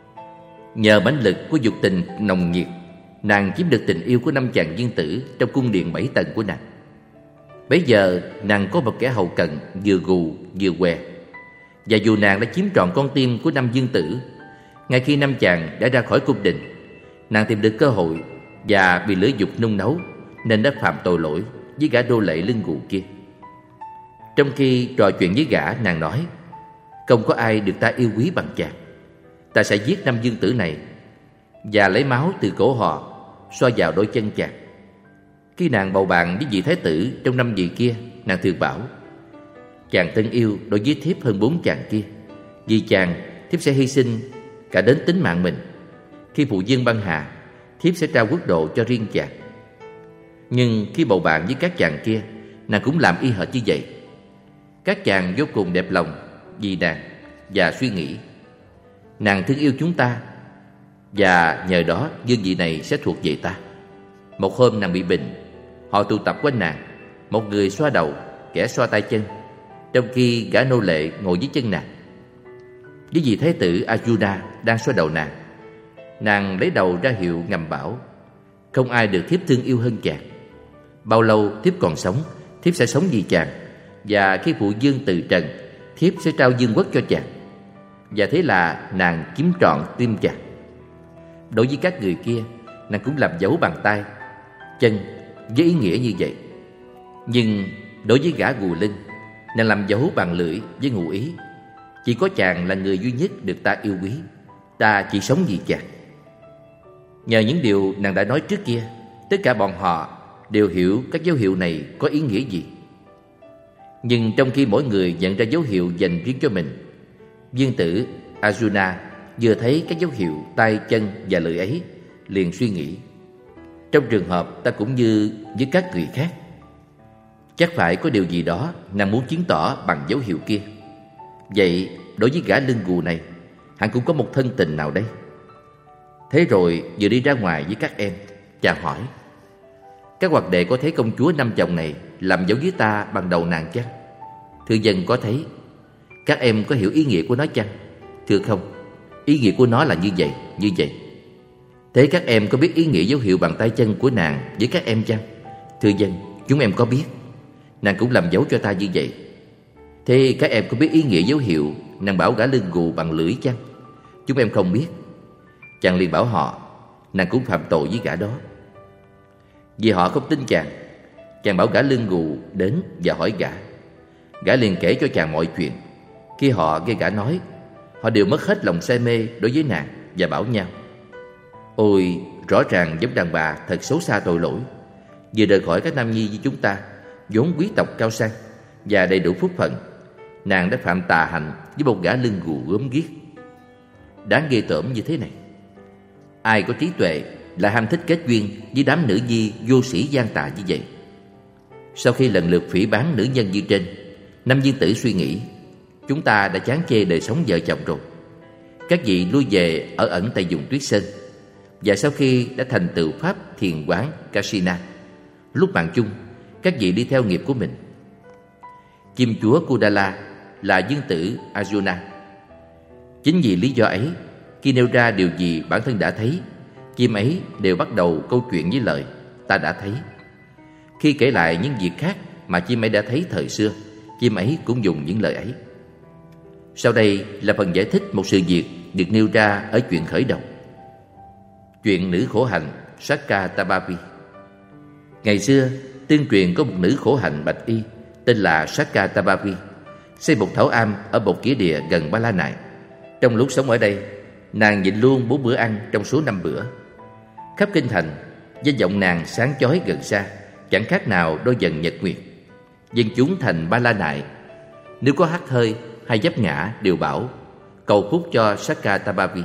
Speaker 1: Nhờ mãnh lực của dục tình nồng nhiệt, nàng chiếm được tình yêu của 5 chàng vương tử trong cung điện 7 tầng của nàng. Bấy giờ nàng có một kẻ hầu cận vừa gù vừa què, và dù nàng đã chiếm trọn con tim của 5 vương tử, ngay khi 5 chàng đã ra khỏi cung đình, nàng tìm được cơ hội và bị lửa dục nung nấu nên đã phạm tội lỗi với gã đô lệ lưng gù kia. Trong khi trò chuyện với gã, nàng nói: "Không có ai được ta yêu quý bằng chàng. Ta sẽ giết 5 vương tử này và lấy máu từ cổ họ xoa vào đôi chân chàng." Khi nàng bầu bạn với vị thái tử trong 5 vị kia, nàng thường bảo: "Chàng thân yêu đối với thiếp hơn 4 chàng kia. Vì chàng, thiếp sẽ hy sinh cả đến tính mạng mình. Khi phụ vương băng hà, thiếp sẽ trao quốc độ cho riêng chàng." Nhưng khi bầu bạn với các chàng kia, nàng cũng làm y hệt như vậy. Các chàng vô cùng đẹp lòng vì nàng và suy nghĩ: nàng thương yêu chúng ta, và nhờ đó vương vị này sẽ thuộc về ta. Một hôm nàng bị bệnh, họ tụ tập quanh nàng, một người xoa đầu, kẻ xoa tay chân, trong khi gã nô lệ ngồi dưới chân nàng. Với vị thái tử Arjuna đang xoa đầu nàng, nàng lấy đầu ra hiệu ngầm bảo: "Không ai được thiếp thương yêu hơn chàng. Bao lâu thiếp còn sống, thiếp sẽ sống vì chàng, và khi phụ vương từ trần, thiếp sẽ trao vương quốc cho chàng." Và thế là nàng chiếm trọn tim chàng. Đối với các người kia, nàng cũng làm dấu bằng tay, chân với ý nghĩa như vậy. Nhưng đối với gã gù lưng, nàng làm dấu bằng lưỡi với ngụ ý: chỉ có chàng là người duy nhất được ta yêu quý, ta chỉ sống vì chàng. Nhờ những điều nàng đã nói trước kia, tất cả bọn họ đều hiểu các dấu hiệu này có ý nghĩa gì. Nhưng trong khi mỗi người nhận ra dấu hiệu dành riêng cho mình, vương tử Arjuna vừa thấy các dấu hiệu tay, chân và lưỡi ấy, liền suy nghĩ: trong trường hợp ta cũng như với các người khác, chắc phải có điều gì đó nàng muốn chứng tỏ bằng dấu hiệu kia. Vậy đối với gã lưng gù này, hẳn cũng có một thân tình nào đây. Thế rồi vừa đi ra ngoài với các em, chàng hỏi: các hoặc đệ có thấy công chúa 5 chồng này làm dấu với ta bằng đầu nàng chăng? Thưa dân có thấy. Các em có hiểu ý nghĩa của nó chăng? Thưa không, ý nghĩa của nó là như vậy, như vậy. Thế các em có biết ý nghĩa dấu hiệu bằng tay chân của nàng với các em chăng? Thưa dân, chúng em có biết. Nàng cũng làm dấu cho ta như vậy. Thế các em có biết ý nghĩa dấu hiệu nàng bảo gã lưng gù bằng lưỡi chăng? Chúng em không biết. Chàng liền bảo họ nàng cũng phạm tội với gã đó. Vì họ không tin chàng bảo gã lưng gù đến và hỏi gã. Gã liền kể cho chàng mọi chuyện. Khi họ nghe gã nói, họ đều mất hết lòng say mê đối với nàng và bảo nhau: ôi, rõ ràng giống đàn bà thật xấu xa tội lỗi, vừa rời khỏi các nam nhi với chúng ta, vốn quý tộc cao sang và đầy đủ phúc phận. Nàng đã phạm tà hạnh với một gã lưng gù gớm ghiếc. Đáng ghê tởm như thế này. Ai có trí tuệ là ham thích kết duyên với đám nữ nhi vô sĩ gian tà như vậy. Sau khi lần lượt phỉ báng nữ nhân như trên, năm viên tử suy nghĩ: chúng ta đã chán chê đời sống vợ chồng rồi. Các vị lui về ở ẩn tại vùng Tuyết Sơn. Và sau khi đã thành tựu pháp thiền quán Kasina, lúc mạng chung, các vị đi theo nghiệp của mình. Chim chúa Kudala là vương tử Arjuna. Chính vì lý do ấy, khi nêu ra điều gì bản thân đã thấy, chim ấy đều bắt đầu câu chuyện với lời ta đã thấy. Khi kể lại những việc khác mà chim ấy đã thấy thời xưa, chim ấy cũng dùng những lời ấy. Sau đây là phần giải thích một sự việc được nêu ra ở chuyện khởi đầu. Chuyện nữ khổ hạnh Sakatabapi. Ngày xưa, tương truyền có một nữ khổ hạnh bạch y tên là Sakatabapi, xây một thảo am ở một nghĩa địa gần Ba La Nại. Trong lúc sống ở đây, nàng nhịn luôn 4 bữa ăn trong số 5 bữa. Khắp kinh thành, danh vọng nàng sáng chói gần xa, chẳng khác nào đôi dần nhật nguyệt. Dân chúng thành Ba La Nại nếu có hắt hơi hay vấp ngã đều bảo cầu phúc cho Sakatabavi.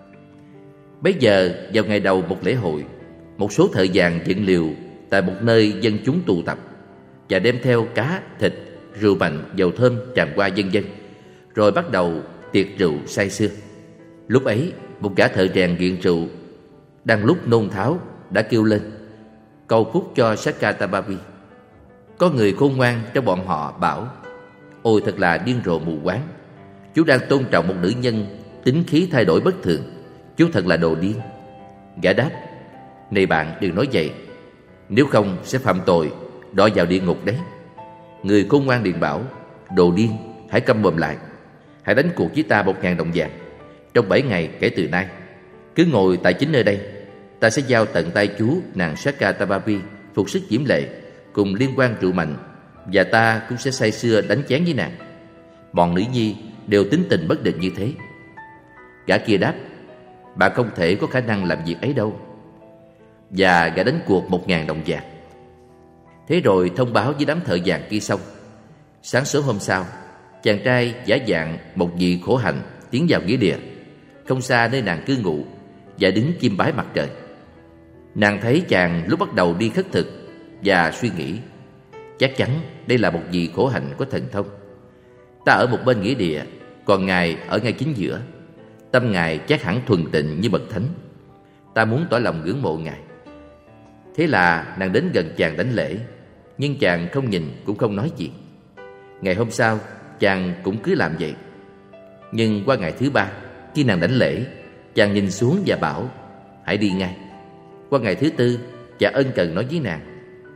Speaker 1: Bấy giờ vào ngày đầu một lễ hội, một số thợ vàng dựng lều tại một nơi dân chúng tụ tập và đem theo cá, thịt, rượu mạnh, dầu thơm, tràng hoa vân vân, rồi bắt đầu tiệc rượu say sưa. Lúc ấy, một gã thợ rèn nghiện rượu đang lúc nôn tháo đã kêu lên cầu phúc cho Sakatabavi. Có người khôn ngoan trong bọn họ bảo: ôi thật là điên rồ mù quáng, chú đang tôn trọng một nữ nhân tính khí thay đổi bất thường, chú thật là đồ điên. Gã đáp: này bạn đừng nói vậy, nếu không sẽ phạm tội, đọa vào địa ngục đấy. Người khôn ngoan liền bảo: đồ điên, hãy câm mồm lại, hãy đánh cuộc với ta 1.000 đồng vàng. Trong 7 ngày kể từ nay, cứ ngồi tại chính nơi đây, ta sẽ giao tận tay chú nàng Sakatabavi phục sức diễm lệ cùng liên quan rượu mạnh, và ta cũng sẽ say sưa đánh chén với nàng. Bọn nữ nhi đều tính tình bất định như thế. Gã kia đáp: bạn không thể có khả năng làm việc ấy đâu. Và gã đánh cuộc 1.000 đồng vàng. Thế rồi thông báo với đám thợ vàng kia xong, sáng sớm hôm sau, chàng trai giả dạng một vị khổ hạnh tiến vào nghĩa địa không xa nơi nàng cư ngụ và đứng chiêm bái mặt trời. Nàng thấy chàng lúc bắt đầu đi khất thực và suy nghĩ: chắc chắn đây là một vị khổ hạnh có thần thông. Ta ở một bên nghĩa địa, còn ngài ở ngay chính giữa. Tâm ngài chắc hẳn thuần tịnh như bậc thánh. Ta muốn tỏ lòng ngưỡng mộ ngài. Thế là nàng đến gần chàng đảnh lễ, nhưng chàng không nhìn cũng không nói gì. Ngày hôm sau, chàng cũng cứ làm vậy. Nhưng qua ngày thứ 3, khi nàng đảnh lễ, chàng nhìn xuống và bảo: hãy đi ngay. Qua ngày thứ 4, chàng ân cần nói với nàng: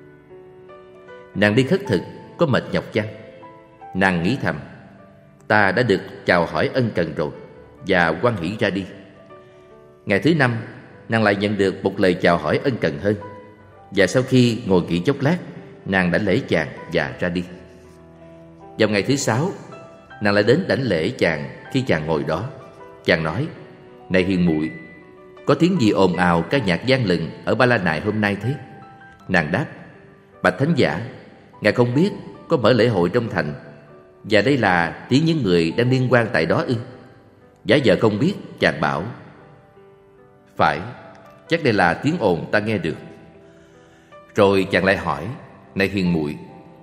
Speaker 1: nàng đi khất thực có mệt nhọc chăng? Nàng nghĩ thầm: ta đã được chào hỏi ân cần rồi, và hoan hỉ ra đi. Ngày thứ 5, nàng lại nhận được một lời chào hỏi ân cần hơn, và sau khi ngồi nghỉ chốc lát, nàng đảnh lễ chàng và ra đi. Vào ngày thứ 6, nàng lại đến đảnh lễ chàng. Khi chàng ngồi đó, chàng nói: này hiền muội, có tiếng gì ồn ào ca nhạc vang lừng ở Ba La Nại hôm nay thế? Nàng đáp: bạch thánh giả, ngài không biết có mở lễ hội trong thành, và đây là tiếng những người đang liên quan tại đó ư? Giả vờ không biết, chàng bảo: phải, chắc đây là tiếng ồn ta nghe được. Rồi chàng lại hỏi: này hiền muội,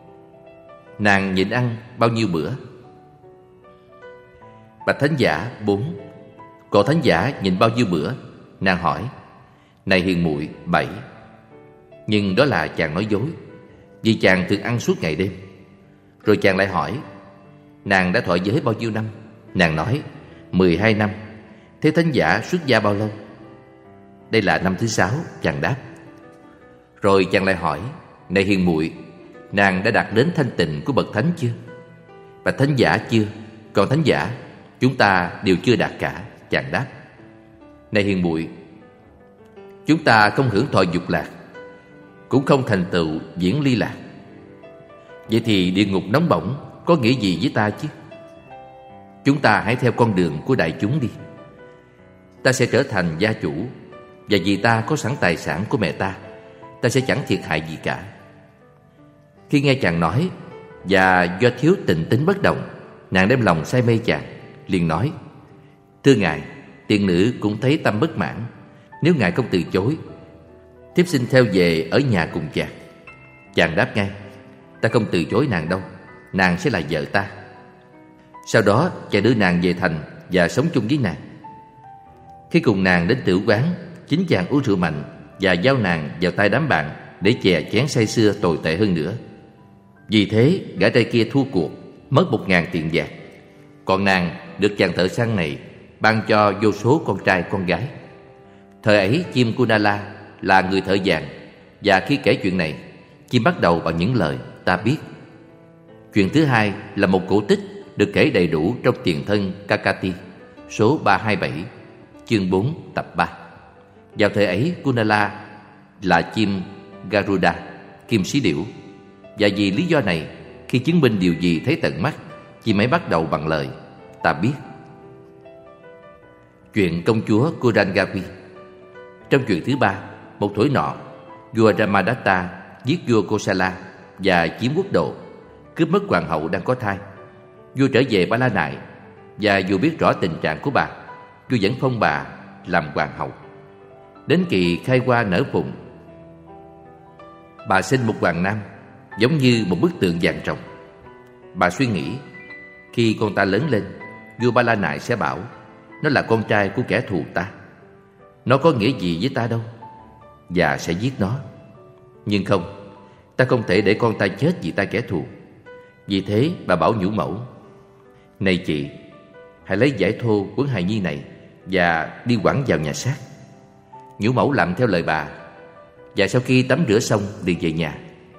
Speaker 1: nàng nhịn ăn bao nhiêu bữa? Bạch thánh giả: 4. Còn thánh giả nhịn bao nhiêu bữa? Nàng hỏi: này hiền muội, 7. Nhưng đó là chàng nói dối, vì chàng thường ăn suốt ngày đêm. Rồi chàng lại hỏi: nàng đã thọ giới bao nhiêu năm? Nàng nói: 12 năm. Thế thánh giả xuất gia bao lâu? Đây là năm thứ 6, chàng đáp. Rồi chàng lại hỏi: này hiền muội, nàng đã đạt đến thanh tịnh của bậc thánh chưa? Bạch thánh giả: chưa. Còn thánh giả, chúng ta đều chưa đạt cả, chàng đáp. Này hiền muội, chúng ta không hưởng thọ dục lạc, cũng không thành tựu viễn ly lạc. Vậy thì địa ngục nóng bỏng có nghĩa gì với ta chứ? Chúng ta hãy theo con đường của đại chúng đi. Ta sẽ trở thành gia chủ, và vì ta có sẵn tài sản của mẹ ta sẽ chẳng thiệt hại gì cả. Khi nghe chàng nói, và do thiếu tịnh tính bất động, nàng đem lòng say mê chàng, liền nói: thưa ngài, tiền nữ cũng thấy tâm bất mãn. Nếu ngài không từ chối, thiếp xin theo về ở nhà cùng chàng. Chàng đáp ngay: ta không từ chối nàng đâu, nàng sẽ là vợ ta. Sau đó chàng đưa nàng về thành và sống chung với nàng. Khi cùng nàng đến tử quán, chính chàng uống rượu mạnh và giao nàng vào tay đám bạn để chè chén say sưa tồi tệ hơn nữa. Vì thế gã trai kia thua cuộc, mất 1.000 tiền vàng. Còn nàng được chàng thợ săn này ban cho vô số con trai con gái. Thời ấy chim Kunala là người thợ vàng, và khi kể chuyện này, chim bắt đầu bằng những lời ta biết. Chuyện thứ hai là một cổ tích được kể đầy đủ trong Tiền thân Kakati, số 327, chương 4, tập 3. Vào thời ấy, Kunala là chim Garuda, kim sĩ điểu. Và vì lý do này, khi chứng minh điều gì thấy tận mắt, chim ấy bắt đầu bằng lời ta biết. Chuyện công chúa Kurangavi. Trong chuyện thứ 3, một thuở nọ, vua Ramadatta giết vua Kosala và chiếm quốc độ, cướp mất hoàng hậu đang có thai. Vua trở về Ba La Nại Và dù biết rõ tình trạng của bà, vua vẫn phong bà làm hoàng hậu. Đến kỳ khai hoa nở phùng, bà sinh một hoàng nam giống như một bức tượng vàng ròng. Bà suy nghĩ, khi con ta lớn lên, vua Ba La Nại sẽ bảo nó là con trai của kẻ thù ta. Nó có nghĩa gì với ta đâu, và sẽ giết nó. Nhưng không, ta không thể để con ta chết vì ta kẻ thù. Vì thế bà bảo nhũ mẫu: này chị, hãy lấy vải thô quấn hài nhi này và đi quẳng vào nhà xác. Nhũ mẫu làm theo lời bà, và sau khi tắm rửa xong liền về nhà.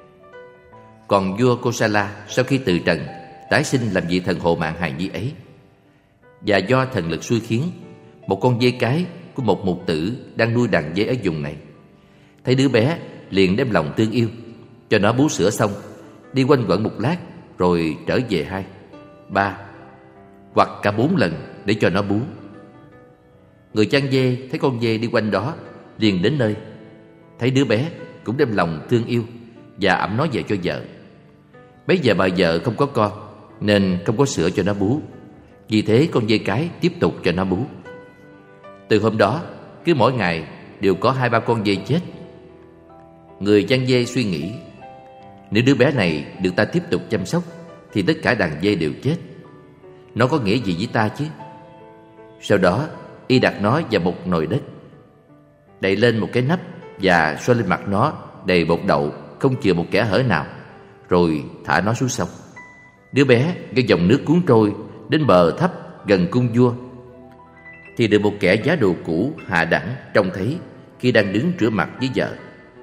Speaker 1: Còn vua Kosala sau khi từ trần tái sinh làm vị thần hộ mạng hài nhi ấy. Và do thần lực xui khiến, một con dê cái của một mục tử đang nuôi đàn dê ở vùng này thấy đứa bé liền đem lòng thương yêu, cho nó bú sữa xong, đi quanh quẩn một lát rồi trở về 2, 3 hoặc cả 4 lần để cho nó bú. Người chăn dê thấy con dê đi quanh đó liền đến nơi, thấy đứa bé cũng đem lòng thương yêu và ẵm nó về cho vợ. Bấy giờ bà vợ không có con nên không có sữa cho nó bú. Vì thế con dê cái tiếp tục cho nó bú. Từ hôm đó, cứ mỗi ngày đều có 2-3 con dê chết. Người chăn dê suy nghĩ, nếu đứa bé này được ta tiếp tục chăm sóc thì tất cả đàn dê đều chết. Nó có nghĩa gì với ta chứ? Sau đó y đặt nó vào một nồi đất, đậy lên một cái nắp và xoa lên mặt nó đầy bột đậu không chừa một kẽ hở nào, rồi thả nó xuống sông. Đứa bé do dòng nước cuốn trôi đến bờ thấp gần cung vua, thì được một kẻ giá đồ cũ hạ đẳng trông thấy khi đang đứng rửa mặt với vợ.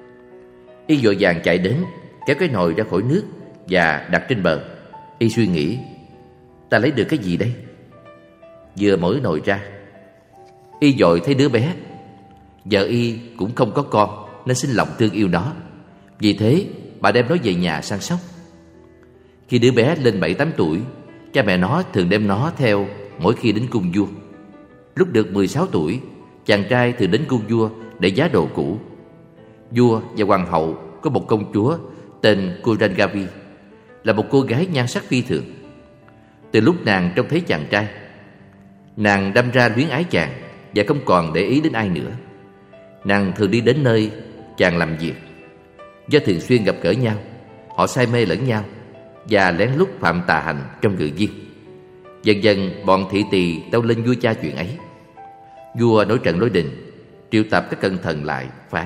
Speaker 1: Y vội vàng chạy đến, kéo cái nồi ra khỏi nước và đặt trên bờ. Y suy nghĩ, ta lấy được cái gì đây? Vừa mở nồi ra, y vội thấy đứa bé. Vợ y cũng không có con nên sinh lòng thương yêu nó. Vì thế bà đem nó về nhà săn sóc. Khi đứa bé lên 7-8 tuổi, cha mẹ nó thường đem nó theo mỗi khi đến cung vua. Lúc được 16 tuổi, chàng trai thường đến cung vua để giá đồ cũ. Vua và hoàng hậu có một công chúa tên Kurangavi, là một cô gái nhan sắc phi thường. Từ lúc nàng trông thấy chàng trai, nàng đâm ra luyến ái chàng và không còn để ý đến ai nữa. Nàng thường đi đến nơi chàng làm việc. Do thường xuyên gặp gỡ nhau, họ say mê lẫn nhau và lén lút phạm tà hành trong ngự viên. Dần dần bọn thị tỳ tâu lên vua cha chuyện ấy. Vua nổi trận lôi đình, triệu tập các cân thần lại phán: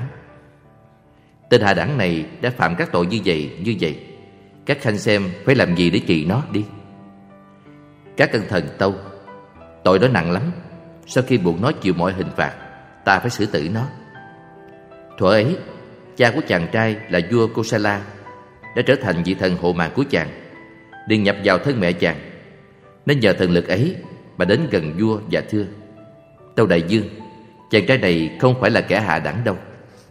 Speaker 1: tên hạ đẳng này đã phạm các tội như vậy, các khanh xem phải làm gì để trị nó đi. Các cân thần tâu: tội đó nặng lắm, sau khi buộc nó chịu mọi hình phạt, ta phải xử tử nó. Thuở ấy, cha của chàng trai là vua Kosala đã trở thành vị thần hộ mạng của chàng, liền nhập vào thân mẹ chàng. Nên nhờ thần lực ấy, bà đến gần vua và thưa: tâu đại vương, chàng trai này không phải là kẻ hạ đẳng đâu.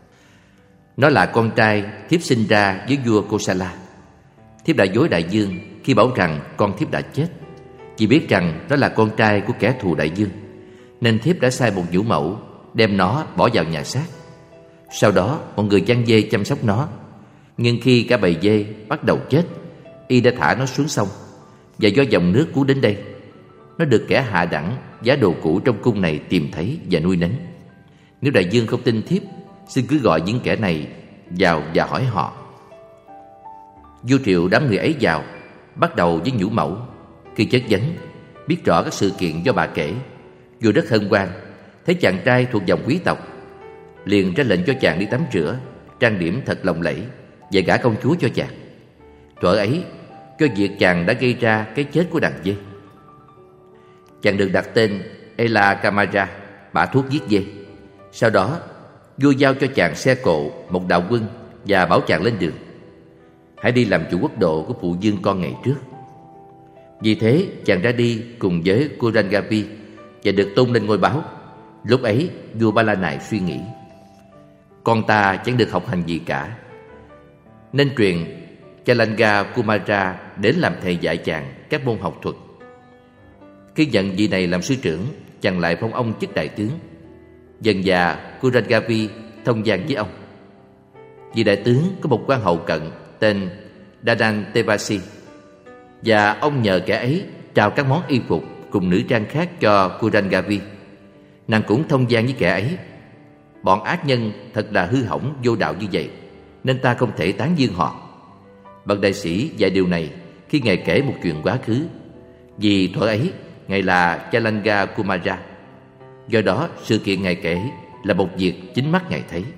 Speaker 1: Nó là con trai thiếp sinh ra với vua Kosala. Thiếp đã dối đại vương khi bảo rằng con thiếp đã chết, vì biết rằng nó là con trai của kẻ thù đại vương, nên thiếp đã sai một vũ mẫu đem nó bỏ vào nhà xác. Sau đó một người chăn dê chăm sóc nó. Nhưng khi cả bầy dê bắt đầu chết, y đã thả nó xuống sông. Và do dòng nước cuốn đến đây, nó được kẻ hạ đẳng giá đồ cũ trong cung này tìm thấy và nuôi nấng. Nếu đại vương không tin thiếp, xin cứ gọi những kẻ này vào và hỏi họ. Vua triệu đám người ấy vào, bắt đầu với nhũ mẫu. Khi chất vấn, biết rõ các sự kiện do bà kể, vua rất hân hoan thấy chàng trai thuộc dòng quý tộc, liền ra lệnh cho chàng đi tắm rửa, trang điểm thật lộng lẫy và gả công chúa cho chàng. Thuở ấy, cho việc chàng đã gây ra cái chết của đàn dê. Chàng được đặt tên Ela Kamara, bả thuốc giết dê. Sau đó, vua giao cho chàng xe cộ, một đạo quân và bảo chàng lên đường. Hãy đi làm chủ quốc độ của phụ vương con ngày trước. Vì thế, chàng ra đi cùng với Kurangavi và được tôn lên ngôi báo. Lúc ấy, vua Ba La Nại suy nghĩ, con ta chẳng được học hành gì cả, nên truyền Chalanga Kumara đến làm thầy dạy chàng các môn học thuật. Khi nhận vị này làm sư trưởng, chàng lại phong ông chức đại tướng. Dần dà Kurangavi thông gian với ông. Vị đại tướng có một quan hậu cận tên Dadan Tevasi, và ông nhờ kẻ ấy trao các món y phục cùng nữ trang khác cho Kurangavi. Nàng cũng thông gian với kẻ ấy: bọn ác nhân thật là hư hỏng vô đạo như vậy, nên ta không thể tán dương họ. Bậc đại sĩ dạy điều này khi Ngài kể một chuyện quá khứ, vì thuở ấy Ngài là Chalanga Kumara. Do đó sự kiện Ngài kể là một việc chính mắt Ngài thấy.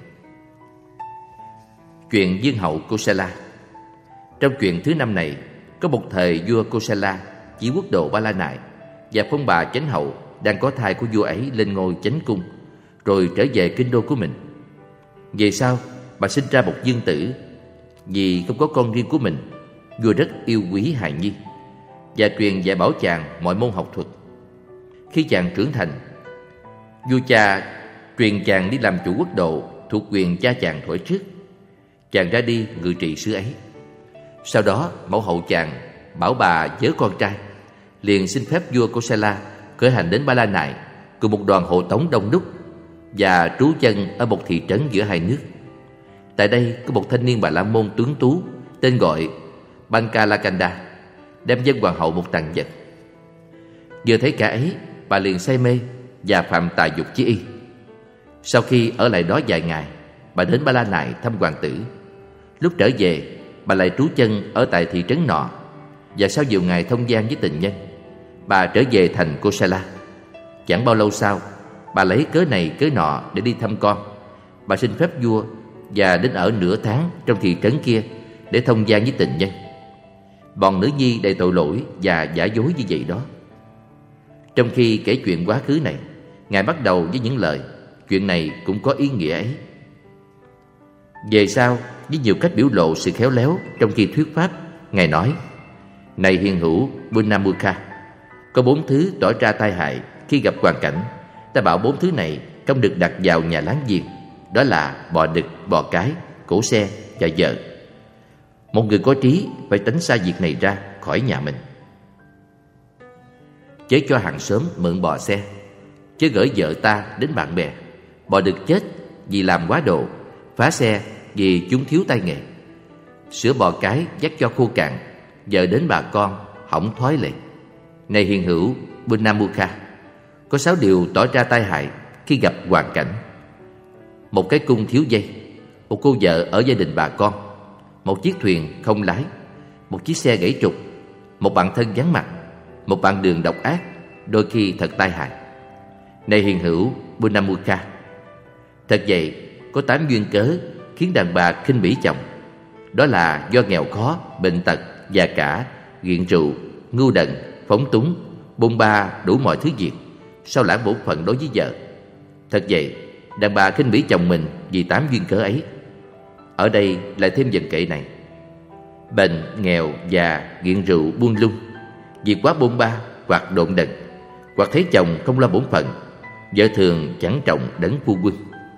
Speaker 1: Chuyện vương hậu Kosala. Trong chuyện thứ 5 này, có một thời vua Kosala, chỉ quốc độ Ba La Nại, và phong bà chánh hậu đang có thai của vua ấy lên ngôi chánh cung, rồi trở về kinh đô của mình. Về sau, bà sinh ra một vương tử. Vì không có con riêng của mình, vua rất yêu quý hài nhi và truyền dạy bảo chàng mọi môn học thuật. Khi chàng trưởng thành, vua cha truyền chàng đi làm chủ quốc độ thuộc quyền cha chàng thuở trước. Chàng ra đi ngự trị xứ ấy. Sau đó mẫu hậu chàng bảo bà vớ con trai, liền xin phép vua Kosala khởi hành đến Ba La Nại cùng một đoàn hộ tống đông đúc và trú chân ở một thị trấn giữa hai nước. Tại đây có một thanh niên Bà La Môn tuấn tú tên gọi Bankalakanda, đem dâng hoàng hậu một tàn vật. Vừa thấy cả ấy, bà liền say mê và phạm tà dục chí y. Sau khi ở lại đó vài ngày, bà đến Ba La Nại thăm hoàng tử. Lúc trở về, bà lại trú chân ở tại thị trấn nọ, và sau nhiều ngày thông gian với tình nhân, bà trở về thành Kosala. Chẳng bao lâu sau, bà lấy cớ này cớ nọ để đi thăm con. Bà xin phép vua và đến ở nửa tháng trong thị trấn kia để thông gian với tình nhân. Bọn nữ nhi đầy tội lỗi và giả dối như vậy đó. Trong khi kể chuyện quá khứ này, Ngài bắt đầu với những lời: chuyện này cũng có ý nghĩa ấy. Về sau, với nhiều cách biểu lộ sự khéo léo trong khi thuyết pháp, Ngài nói: này hiền hữu Bunnamukha, có 4 thứ tỏ ra tai hại khi gặp hoàn cảnh. Ta bảo 4 thứ này không được đặt vào nhà láng giềng. Đó là bò đực, bò cái, cổ xe và vợ. Một người có trí phải tránh xa việc này ra khỏi nhà mình. Chớ cho hàng xóm mượn bò xe, chớ gửi vợ ta đến bạn bè. Bò đực chết vì làm quá độ, phá xe vì chúng thiếu tay nghề. Sữa bò cái dắt cho khô cạn, vợ đến bà con hỏng thói lệ. Này hiền hữu Bunnamukha, có 6 điều tỏ ra tai hại khi gặp hoàn cảnh: một cái cung thiếu dây, một cô vợ ở gia đình bà con, một chiếc thuyền không lái, một chiếc xe gãy trục, một bạn thân vắng mặt, một bạn đường độc ác, đôi khi thật tai hại. Này hiền hữu Bunnamukha, thật vậy, có 8 duyên cớ khiến đàn bà khinh bỉ chồng. Đó là do nghèo khó, bệnh tật, già cả, nghiện rượu, ngu đần, phóng túng, bôn ba đủ mọi thứ việc, sao lãng bổn phận đối với vợ. Thật vậy, đàn bà khinh bỉ chồng mình vì 8 duyên cớ ấy. Ở đây lại thêm dần kệ này: bệnh, nghèo, già, nghiện rượu, buông lung, vì quá bôn ba hoặc độn đần, hoặc thấy chồng không lo bổn phận, vợ thường chẳng trọng đấng phu quân.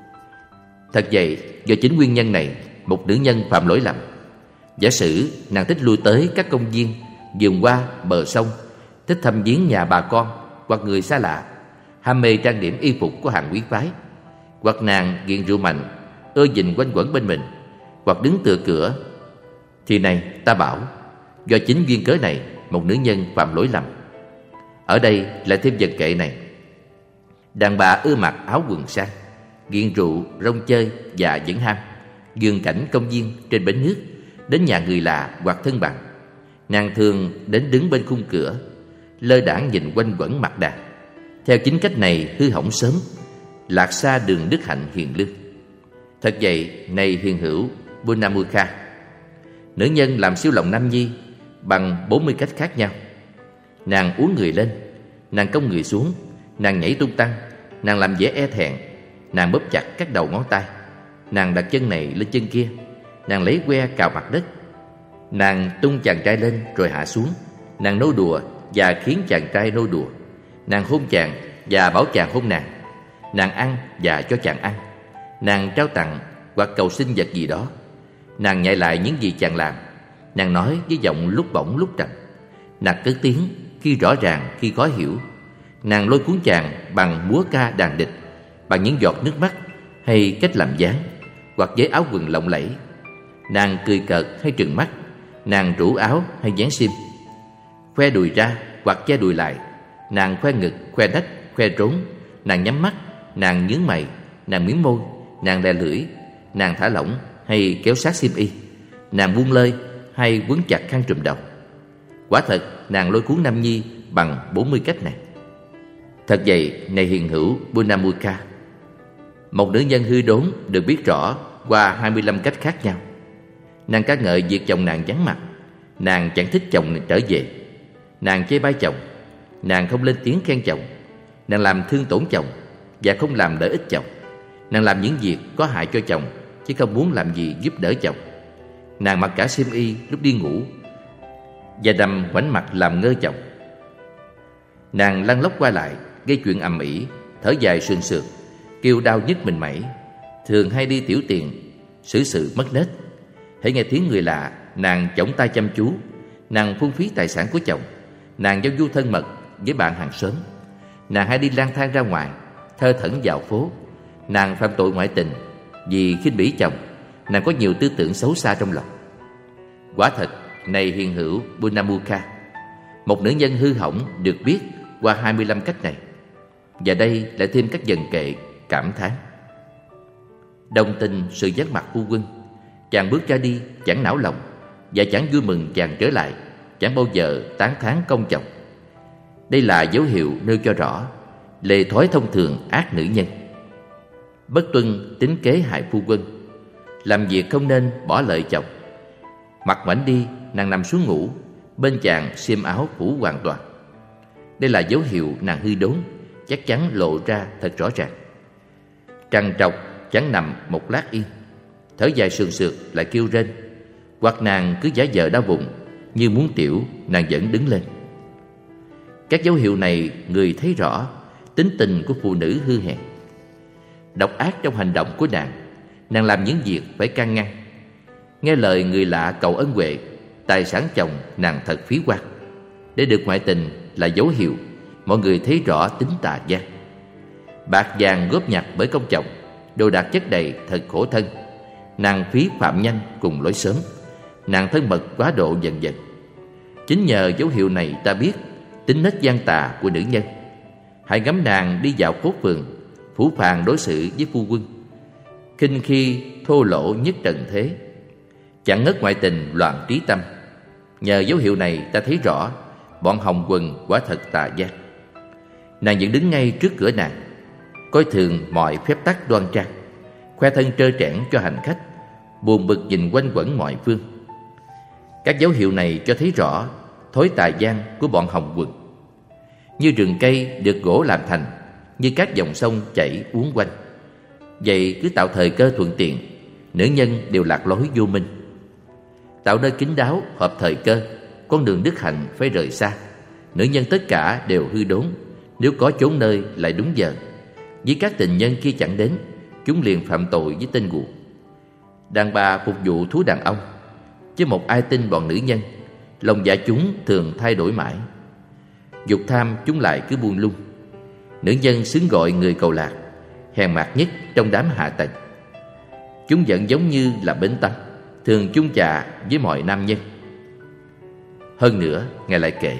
Speaker 1: Thật vậy, do chính nguyên nhân này, một nữ nhân phạm lỗi lầm. Giả sử nàng thích lui tới các công viên, vườn hoa, bờ sông, thích thăm viếng nhà bà con hoặc người xa lạ, ham mê trang điểm y phục của hàng quý phái, hoặc nàng nghiện rượu mạnh, ưa nhìn quanh quẩn bên mình, hoặc đứng tựa cửa, thì này ta bảo, do chính duyên cớ này, một nữ nhân phạm lỗi lầm. Ở đây lại thêm dần kệ này: đàn bà ưa mặc áo quần sang, nghiện rượu, rong chơi và dẫn ham, vườn cảnh công viên, trên bến nước, đến nhà người lạ hoặc thân bằng. Nàng thường đến đứng bên khung cửa, lơ đãng nhìn quanh quẩn mặt đàn. Theo chính cách này hư hỏng sớm, lạc xa đường đức hạnh hiền lương. Thật vậy, này hiền hữu Bunnamukha, nữ nhân làm siêu lòng nam nhi bằng 40 cách khác nhau. Nàng uốn người lên, nàng cong người xuống, nàng nhảy tung tăng, nàng làm vẻ e thẹn, nàng bóp chặt các đầu ngón tay, nàng đặt chân này lên chân kia, nàng lấy que cào mặt đất, nàng tung chàng trai lên rồi hạ xuống, nàng nô đùa và khiến chàng trai nô đùa, nàng hôn chàng và bảo chàng hôn nàng, nàng ăn và cho chàng ăn, nàng trao tặng hoặc cầu xin vật gì đó, nàng nhại lại những gì chàng làm, nàng nói với giọng lúc bổng lúc trầm, nàng cất tiếng khi rõ ràng khi khó hiểu, nàng lôi cuốn chàng bằng múa ca đàn địch, bằng những giọt nước mắt hay cách làm dáng, hoặc với áo quần lộng lẫy, nàng cười cợt hay trừng mắt, nàng rủ áo hay dán sim, khoe đùi ra hoặc che đùi lại, nàng khoe ngực, khoe nách, khoe trốn, nàng nhắm mắt, nàng nhướng mày, nàng mím môi, nàng lè lưỡi, nàng thả lỏng hay kéo sát xiêm y, nàng buông lơi hay quấn chặt khăn trùm đầu. Quả thật nàng lôi cuốn nam nhi bằng 40 cách này. Thật vậy, này hiền hữu Bunamukha, một nữ nhân hư đốn được biết rõ qua 25 cách khác nhau. Nàng ca ngợi việc chồng nàng vắng mặt, nàng chẳng thích chồng trở về, nàng chê bai chồng, nàng không lên tiếng khen chồng, nàng làm thương tổn chồng và không làm lợi ích chồng, nàng làm những việc có hại cho chồng chứ không muốn làm gì giúp đỡ chồng. Nàng mặc cả xiêm y lúc đi ngủ và nằm ngoảnh mặt làm ngơ chồng. Nàng lăn lóc qua lại, gây chuyện ầm ĩ, thở dài sườn sượt, kêu đau nhức mình mẩy, thường hay đi tiểu tiện, xử sự mất nết. Hễ nghe tiếng người lạ, nàng chổng tay chăm chú, nàng phung phí tài sản của chồng, nàng giao du thân mật với bạn hàng xóm, nàng hay đi lang thang ra ngoài, thơ thẩn dạo phố, nàng phạm tội ngoại tình. Vì khinh bỉ chồng, nàng có nhiều tư tưởng xấu xa trong lòng. Quả thật, này hiền hữu Bunamukha, một nữ nhân hư hỏng được biết qua 25 cách này. Và đây lại thêm các dần kệ cảm thán. Đồng tình sự vắng mặt phu quân, chàng bước ra đi chẳng não lòng, và chẳng vui mừng chàng trở lại, chẳng bao giờ tán thán công chồng. Đây là dấu hiệu nêu cho rõ lề thói thông thường ác nữ nhân. Bất tuân tính kế hại phu quân, làm việc không nên bỏ lợi chồng. Mặc ngoảnh đi, nàng nằm xuống ngủ, bên chàng xiêm áo phủ hoàn toàn. Đây là dấu hiệu nàng hư đốn, chắc chắn lộ ra thật rõ ràng. Trằn trọc chẳng nằm một lát yên, thở dài sườn sượt lại kêu rên, hoặc nàng cứ giả vờ đau bụng, như muốn tiểu nàng vẫn đứng lên. Các dấu hiệu này người thấy rõ tính tình của phụ nữ hư hèn. Độc ác trong hành động của nàng làm những việc phải can ngăn. Nghe lời người lạ cầu ân huệ, tài sản chồng nàng thật phí hoang. Để được ngoại tình là dấu hiệu mọi người thấy rõ tính tà gian. Bạc vàng góp nhặt bởi công chồng, đồ đạc chất đầy thật khổ thân. Nàng phí phạm nhanh cùng lối sớm, nàng thân mật quá độ dần dần. Chính nhờ dấu hiệu này ta biết tính nết gian tà của nữ nhân. Hãy ngắm nàng đi dạo phố phường, phũ phàng đối xử với phu quân, khinh khi thô lỗ nhất trần thế, chẳng ngất ngoại tình loạn trí tâm. Nhờ dấu hiệu này ta thấy rõ bọn hồng quần quả thật tà gian. Nàng vẫn đứng ngay trước cửa nàng, coi thường mọi phép tắc đoan trang, khoe thân trơ trẽn cho hành khách, buồn bực nhìn quanh quẩn mọi phương. Các dấu hiệu này cho thấy rõ thói tà gian của bọn hồng quần. Như rừng cây được gỗ làm thành, như các dòng sông chảy uốn quanh. Vậy cứ tạo thời cơ thuận tiện, nữ nhân đều lạc lối vô minh. Tạo nơi kín đáo hợp thời cơ, con đường đức hạnh phải rời xa. Nữ nhân tất cả đều hư đốn, nếu có chốn nơi lại đúng giờ. Với các tình nhân kia chẳng đến, chúng liền phạm tội với tên guộc. Đàn bà phục vụ thú đàn ông, chứ một ai tin bọn nữ nhân. Lòng dạ chúng thường thay đổi mãi, dục tham chúng lại cứ buông lung. Nữ nhân xứng gọi người cầu lạc, hèn mạt nhất trong đám hạ tầng. Chúng giận giống như là bến tăm, thường chung chạ với mọi nam nhân. Hơn nữa, Ngài lại kể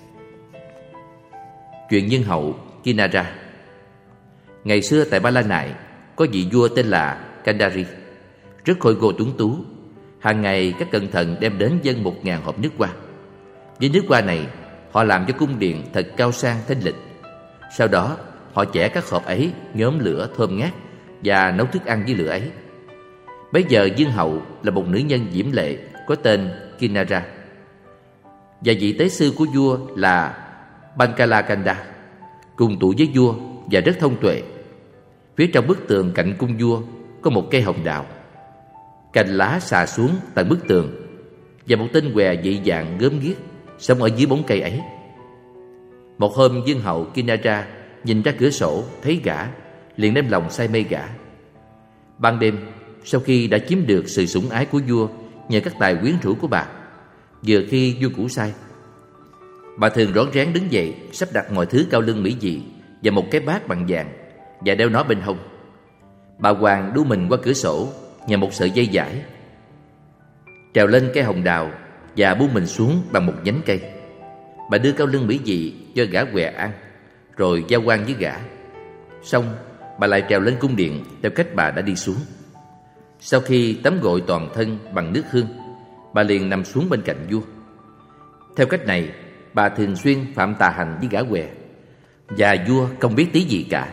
Speaker 1: chuyện nhân hậu Kinara. Ngày xưa tại Ba La Nại có vị vua tên là Kandari, rất khôi ngô tuấn tú. Hàng ngày các cẩn thận đem đến dâng 1000 hộp nước hoa. Với nước hoa này, họ làm cho cung điện thật cao sang thanh lịch. Sau đó họ chẻ các hộp ấy nhóm lửa thơm ngát và nấu thức ăn với lửa ấy. Bấy giờ vương hậu là một nữ nhân diễm lệ có tên Kinara, và vị tế sư của vua là Bankalakanda cùng tuổi với vua và rất thông tuệ. Phía trong bức tường cạnh cung vua có một cây hồng đào, cành lá xà xuống tận bức tường, và một tên què dị dạng gớm ghiếc sống ở dưới bóng cây ấy. Một hôm vương hậu Kinara nhìn ra cửa sổ thấy gã, liền đem lòng say mê gã. Ban đêm, sau khi đã chiếm được sự sủng ái của vua nhờ các tài quyến rũ của bà, vừa khi vua ngủ say, bà thường rón rén đứng dậy, sắp đặt mọi thứ cao lương mỹ vị và một cái bát bằng vàng và đeo nó bên hông. Bà hoàng đu mình qua cửa sổ nhờ một sợi dây dải, trèo lên cây hồng đào và buông mình xuống bằng một nhánh cây. Bà đưa cao lương mỹ vị cho gã què ăn, rồi giao quan với gã. Xong, bà lại trèo lên cung điện theo cách bà đã đi xuống. Sau khi tắm gội toàn thân bằng nước hương, bà liền nằm xuống bên cạnh vua. Theo cách này, bà thường xuyên phạm tà hành với gã què, và vua không biết tí gì cả.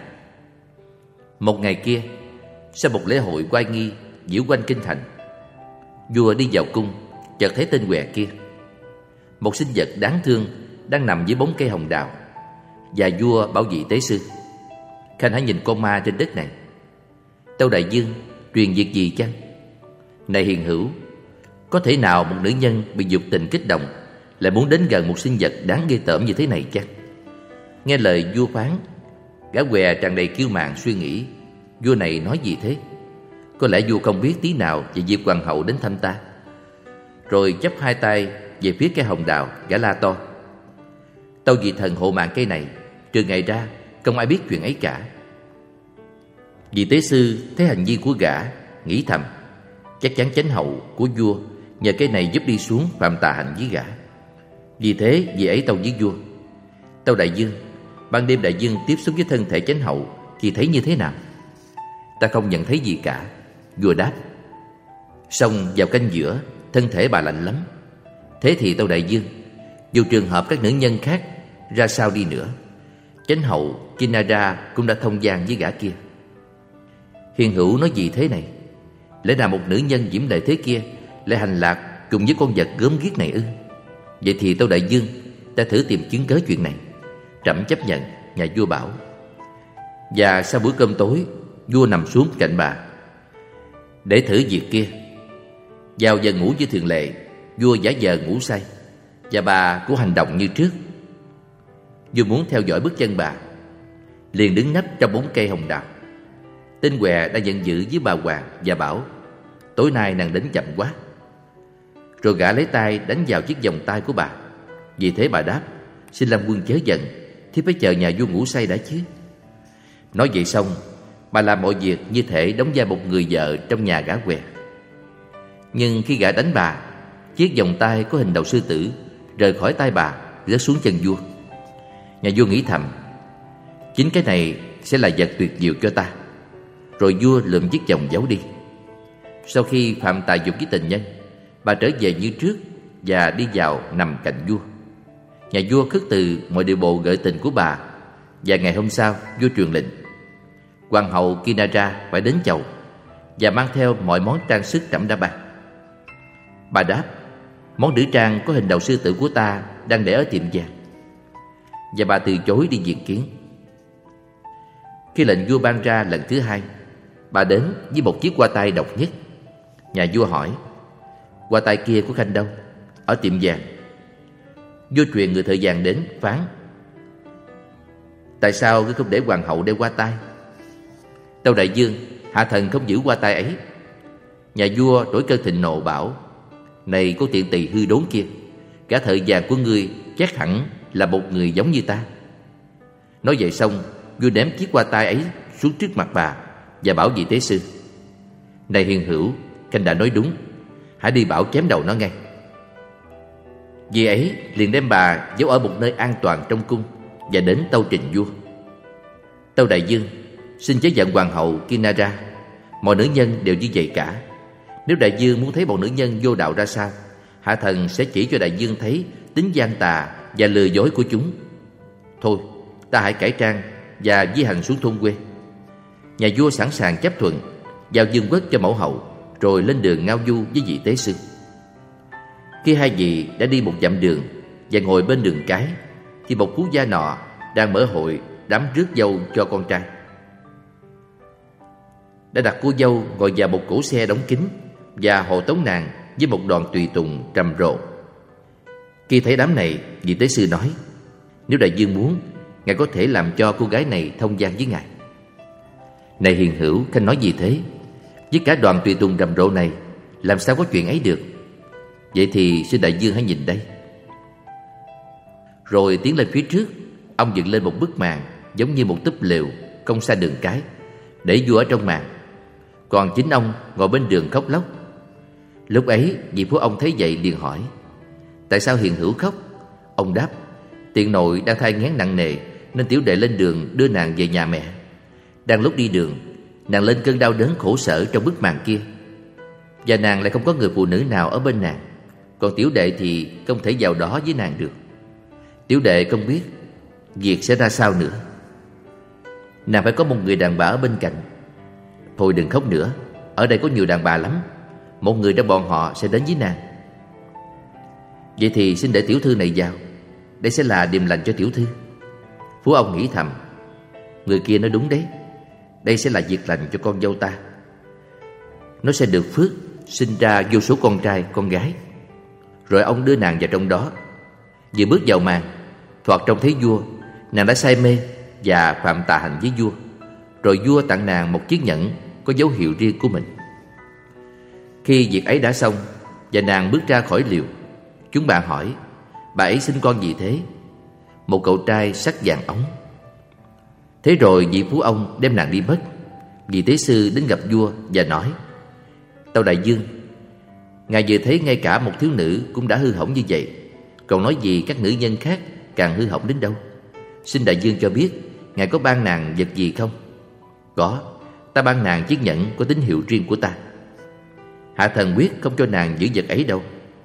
Speaker 1: Một ngày kia, sau một lễ hội oai nghi diễu quanh kinh thành, vua đi vào cung, chợt thấy tên què kia. Một sinh vật đáng thương đang nằm dưới bóng cây hồng đào, và vua bảo vị tế sư: "Khanh hãy nhìn con ma trên đất này. Tâu đại vương truyền việc gì chăng?" "Này hiền hữu, có thể nào một nữ nhân bị dục tình kích động lại muốn đến gần một sinh vật đáng ghê tởm như thế này chăng?" Nghe lời vua phán, gã què tràn đầy kiêu mạn suy nghĩ: vua này nói gì thế? Có lẽ vua không biết tí nào về việc hoàng hậu đến thăm ta. Rồi chắp hai tay về phía cây hồng đào, gã la to: "Tâu vị thần hộ mạng cây này, trừ ngày ra không ai biết chuyện ấy cả." Vị tế sư thấy hành vi của gã, nghĩ thầm: chắc chắn chánh hậu của vua nhờ cái này giúp đi xuống phạm tà hành với gã. Vì thế vị ấy tâu với vua: "Tâu đại vương, ban đêm đại vương tiếp xúc với thân thể chánh hậu thì thấy như thế nào?" "Ta không nhận thấy gì cả," vua đáp. Xong vào canh giữa, thân thể bà lạnh lắm. "Thế thì tâu đại vương, dù trường hợp các nữ nhân khác ra sao đi nữa, chánh hậu Kinara cũng đã thông gian với gã kia." "Hiền hữu nói gì thế này? Lẽ nào một nữ nhân diễm lệ thế kia lại hành lạc cùng với con vật gớm ghiếc này ư? Vậy thì tâu đại vương, ta thử tìm chứng cớ chuyện này." "Trẫm chấp nhận," nhà vua bảo. Và sau bữa cơm tối, vua nằm xuống cạnh bà để thử việc kia. Vào giờ ngủ như thường lệ, vua giả vờ ngủ say, và bà cũng hành động như trước. Vua muốn theo dõi bước chân bà, liền đứng nấp trong bóng cây hồng đào. Tên què đã giận dữ với bà hoàng và bảo: "Tối nay nàng đến chậm quá." Rồi gã lấy tay đánh vào chiếc vòng tay của bà. Vì thế bà đáp: "Xin Lam quân chớ giận, thiếp phải chờ nhà vua ngủ say đã chứ." Nói vậy xong, bà làm mọi việc như thể đóng vai một người vợ trong nhà gã què. Nhưng khi gã đánh bà, chiếc vòng tay có hình đầu sư tử rời khỏi tay bà, rớt xuống chân vua. Nhà vua nghĩ thầm: chính cái này sẽ là vật tuyệt diệu cho ta. Rồi vua lượm chiếc vòng giấu đi. Sau khi phạm tà dục với tình nhân, bà trở về như trước và đi vào nằm cạnh vua. Nhà vua khước từ mọi điệu bộ gợi tình của bà, và ngày hôm sau vua truyền lệnh hoàng hậu Kinara phải đến chầu và mang theo mọi món trang sức trẫm đã ban. Bà đáp: "Món nữ trang có hình đầu sư tử của ta đang để ở tiệm vàng." Và bà từ chối đi diện kiến. Khi lệnh vua ban ra lần thứ hai, bà đến với một chiếc hoa tai độc nhất. Nhà vua hỏi: "Hoa tai kia của khanh đâu?" "Ở tiệm vàng." Vua truyền người thợ vàng đến phán: "Tại sao ngươi không để hoàng hậu đeo hoa tai?" "Tâu đại vương, hạ thần không giữ hoa tai ấy." Nhà vua đổi cơn thịnh nộ bảo: "Này cô tiện tỳ hư đốn kia, cả thợ vàng của ngươi chắc hẳn là một người giống như ta." Nói vậy xong, vua ném chiếc hoa tai ấy xuống trước mặt bà và bảo vị tế sư: "Này hiền hữu, khanh đã nói đúng, hãy đi bảo chém đầu nó ngay." Vì ấy liền đem bà giấu ở một nơi an toàn trong cung và đến tâu trình vua: "Tâu đại vương, xin chớ giận hoàng hậu Kinara. Mọi nữ nhân đều như vậy cả. Nếu đại vương muốn thấy bọn nữ nhân vô đạo ra sao, hạ thần sẽ chỉ cho đại vương thấy tính gian tà và lừa dối của chúng. Thôi, ta hãy cải trang và di hành xuống thôn quê." Nhà vua sẵn sàng chấp thuận, giao dương quốc cho mẫu hậu, rồi lên đường ngao du với vị tế sư. Khi hai vị đã đi một dặm đường và ngồi bên đường cái, thì một phú gia nọ đang mở hội đám rước dâu cho con trai. Đã đặt cô dâu ngồi vào một cỗ xe đóng kín và hộ tống nàng với một đoàn tùy tùng trầm rộ. Khi thấy đám này, vị tế sư nói: "Nếu đại vương muốn, ngài có thể làm cho cô gái này thông gian với ngài." "Này hiền hữu, khanh nói gì thế? Với cả đoàn tùy tùng rầm rộ này, làm sao có chuyện ấy được? Vậy thì xin đại vương hãy nhìn đây." Rồi tiến lên phía trước, ông dựng lên một bức màn giống như một túp lều không xa đường cái, để vua ở trong màn, còn chính ông ngồi bên đường khóc lóc. Lúc ấy vị phú ông thấy vậy liền hỏi: "Tại sao hiền hữu khóc?" Ông đáp: Tiện nội đang thai nghén nặng nề, nên tiểu đệ lên đường đưa nàng về nhà mẹ. Đang lúc đi đường, nàng lên cơn đau đớn khổ sở trong bức màn kia, và nàng lại không có người phụ nữ nào ở bên nàng. Còn tiểu đệ thì không thể vào đó với nàng được. Tiểu đệ không biết việc sẽ ra sao nữa. Nàng phải có một người đàn bà ở bên cạnh. Thôi đừng khóc nữa, ở đây có nhiều đàn bà lắm. Một người trong bọn họ sẽ đến với nàng. Vậy thì xin để tiểu thư này vào. Đây sẽ là điềm lành cho tiểu thư. Phú ông nghĩ thầm, người kia nói đúng đấy. Đây sẽ là việc lành cho con dâu ta. Nó sẽ được phước, sinh ra vô số con trai, con gái. Rồi ông đưa nàng vào trong đó. Vừa bước vào màn, thoạt trông thấy vua, nàng đã say mê và phạm tà hành với vua. Rồi vua tặng nàng một chiếc nhẫn có dấu hiệu riêng của mình. Khi việc ấy đã xong và nàng bước ra khỏi liều, chúng bạn hỏi, bà ấy sinh con gì thế? Một cậu trai sắc vàng óng. Thế rồi vị phú ông đem nàng đi mất. Vị tế sư đến gặp vua và nói, tâu đại vương, ngài vừa thấy ngay cả một thiếu nữ cũng đã hư hỏng như vậy, còn nói gì các nữ nhân khác càng hư hỏng đến đâu. Xin đại vương cho biết, ngài có ban nàng vật gì không? Có, ta ban nàng chiếc nhẫn có tín hiệu riêng của ta. Hạ thần quyết không cho nàng giữ vật ấy đâu.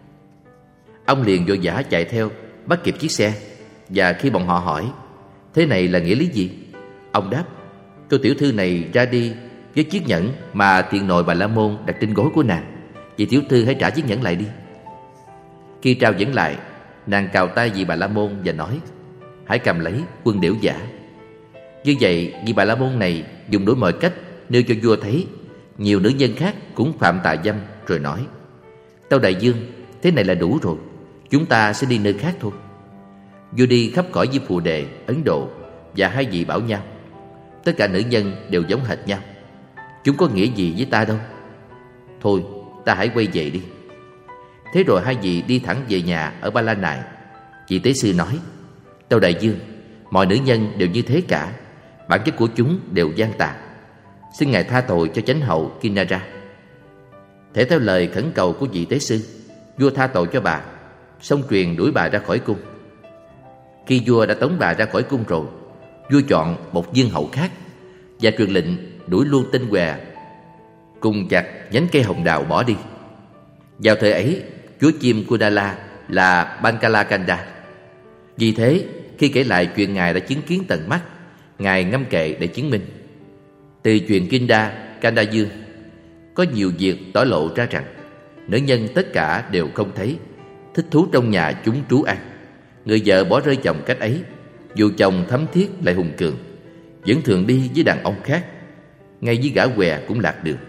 Speaker 1: Ông liền vội vã chạy theo, bắt kịp chiếc xe. Và khi bọn họ hỏi, thế này là nghĩa lý gì? Ông đáp, cô tiểu thư này ra đi với chiếc nhẫn mà tiền nội Bà La Môn đặt trên gối của nàng. Vì tiểu thư hãy trả chiếc nhẫn lại đi. Khi trao nhẫn lại, nàng cào tay vị Bà La Môn và nói, hãy cầm lấy, quân đểu giả. Như vậy, vị Bà La Môn này dùng đủ mọi cách nêu cho vua thấy nhiều nữ nhân khác cũng phạm tà dâm, rồi nói, tâu đại vương, thế này là đủ rồi, chúng ta sẽ đi nơi khác thôi. Vua đi khắp cõi Di Phù Đề, Ấn Độ, và hai vị bảo nhau, tất cả nữ nhân đều giống hệt nhau, chúng có nghĩa gì với ta đâu. Thôi, ta hãy quay về đi. Thế rồi hai vị đi thẳng về nhà ở Ba La Nại. Vị tế sư nói, tâu đại vương, mọi nữ nhân đều như thế cả, bản chất của chúng đều gian tà. Xin ngài tha tội cho chánh hậu Kinara. Thể theo lời khẩn cầu của vị tế sư, vua tha tội cho bà, xong truyền đuổi bà ra khỏi cung. Khi vua đã tống bà ra khỏi cung rồi, vua chọn một vương hậu khác và truyền lệnh đuổi luôn tên què cùng chặt nhánh cây hồng đào bỏ đi. Vào thời ấy, chúa chim Kudala là Bankalakanda. Vì thế, khi kể lại chuyện ngài đã chứng kiến tận mắt, ngài ngâm kệ để chứng minh. Từ chuyện Kinda, Kanda Dương, có nhiều việc tỏ lộ ra rằng nữ nhân tất cả đều không thấy, thích thú trong nhà chúng trú ăn. Người vợ bỏ rơi chồng cách ấy, dù chồng thấm thiết lại hùng cường, vẫn thường đi với đàn ông khác, ngay với gã què cũng lạc đường.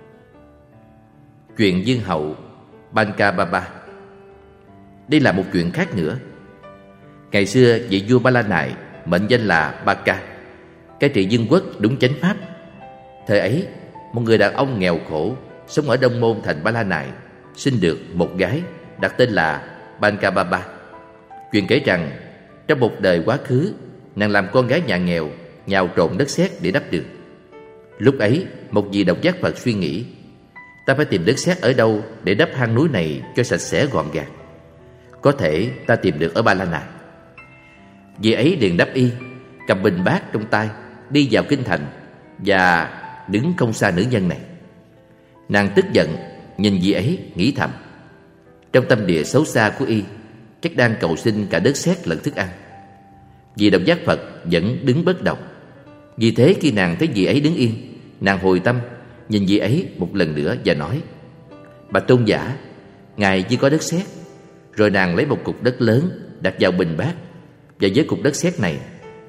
Speaker 1: Chuyện vương hậu Bankababa. Đây là một chuyện khác nữa. Ngày xưa vị vua Ba La Nại mệnh danh là Baka, cai trị vương quốc đúng chánh pháp. Thời ấy, một người đàn ông nghèo khổ sống ở Đông Môn thành Ba La Nại sinh được một gái đặt tên là Bankababa. Chuyện kể rằng trong một đời quá khứ, nàng làm con gái nhà nghèo nhào trộn đất sét để đắp đường. Lúc ấy, một vị độc giác Phật suy nghĩ, ta phải tìm đất sét ở đâu để đắp hang núi này cho sạch sẽ gọn gàng. Có thể ta tìm được ở Ba La Nại. Vị ấy liền đắp y, cầm bình bát trong tay, đi vào kinh thành và đứng không xa nữ nhân này. Nàng tức giận nhìn vị ấy, nghĩ thầm, trong tâm địa xấu xa của y chắc đang cầu xin cả đất sét lẫn thức ăn. Vị độc giác Phật vẫn đứng bất động. Vì thế khi nàng thấy vị ấy đứng yên, nàng hồi tâm nhìn vị ấy một lần nữa và nói, bạch tôn giả, ngài chỉ có đất sét. Rồi nàng lấy một cục đất lớn đặt vào bình bát, và với cục đất sét này,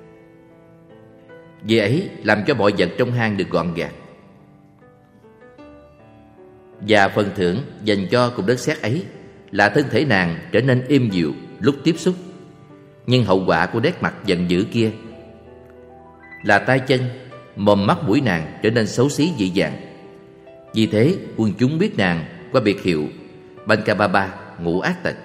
Speaker 1: vị ấy làm cho mọi vật trong hang được gọn gàng. Và phần thưởng dành cho cục đất sét ấy là thân thể nàng trở nên êm dịu lúc tiếp xúc. Nhưng hậu quả của nét mặt giận dữ kia là tay chân, mồm mắt mũi nàng trở nên xấu xí dị dạng. Vì thế quân chúng biết nàng qua biệt hiệu Bankababa, ngũ ác tật.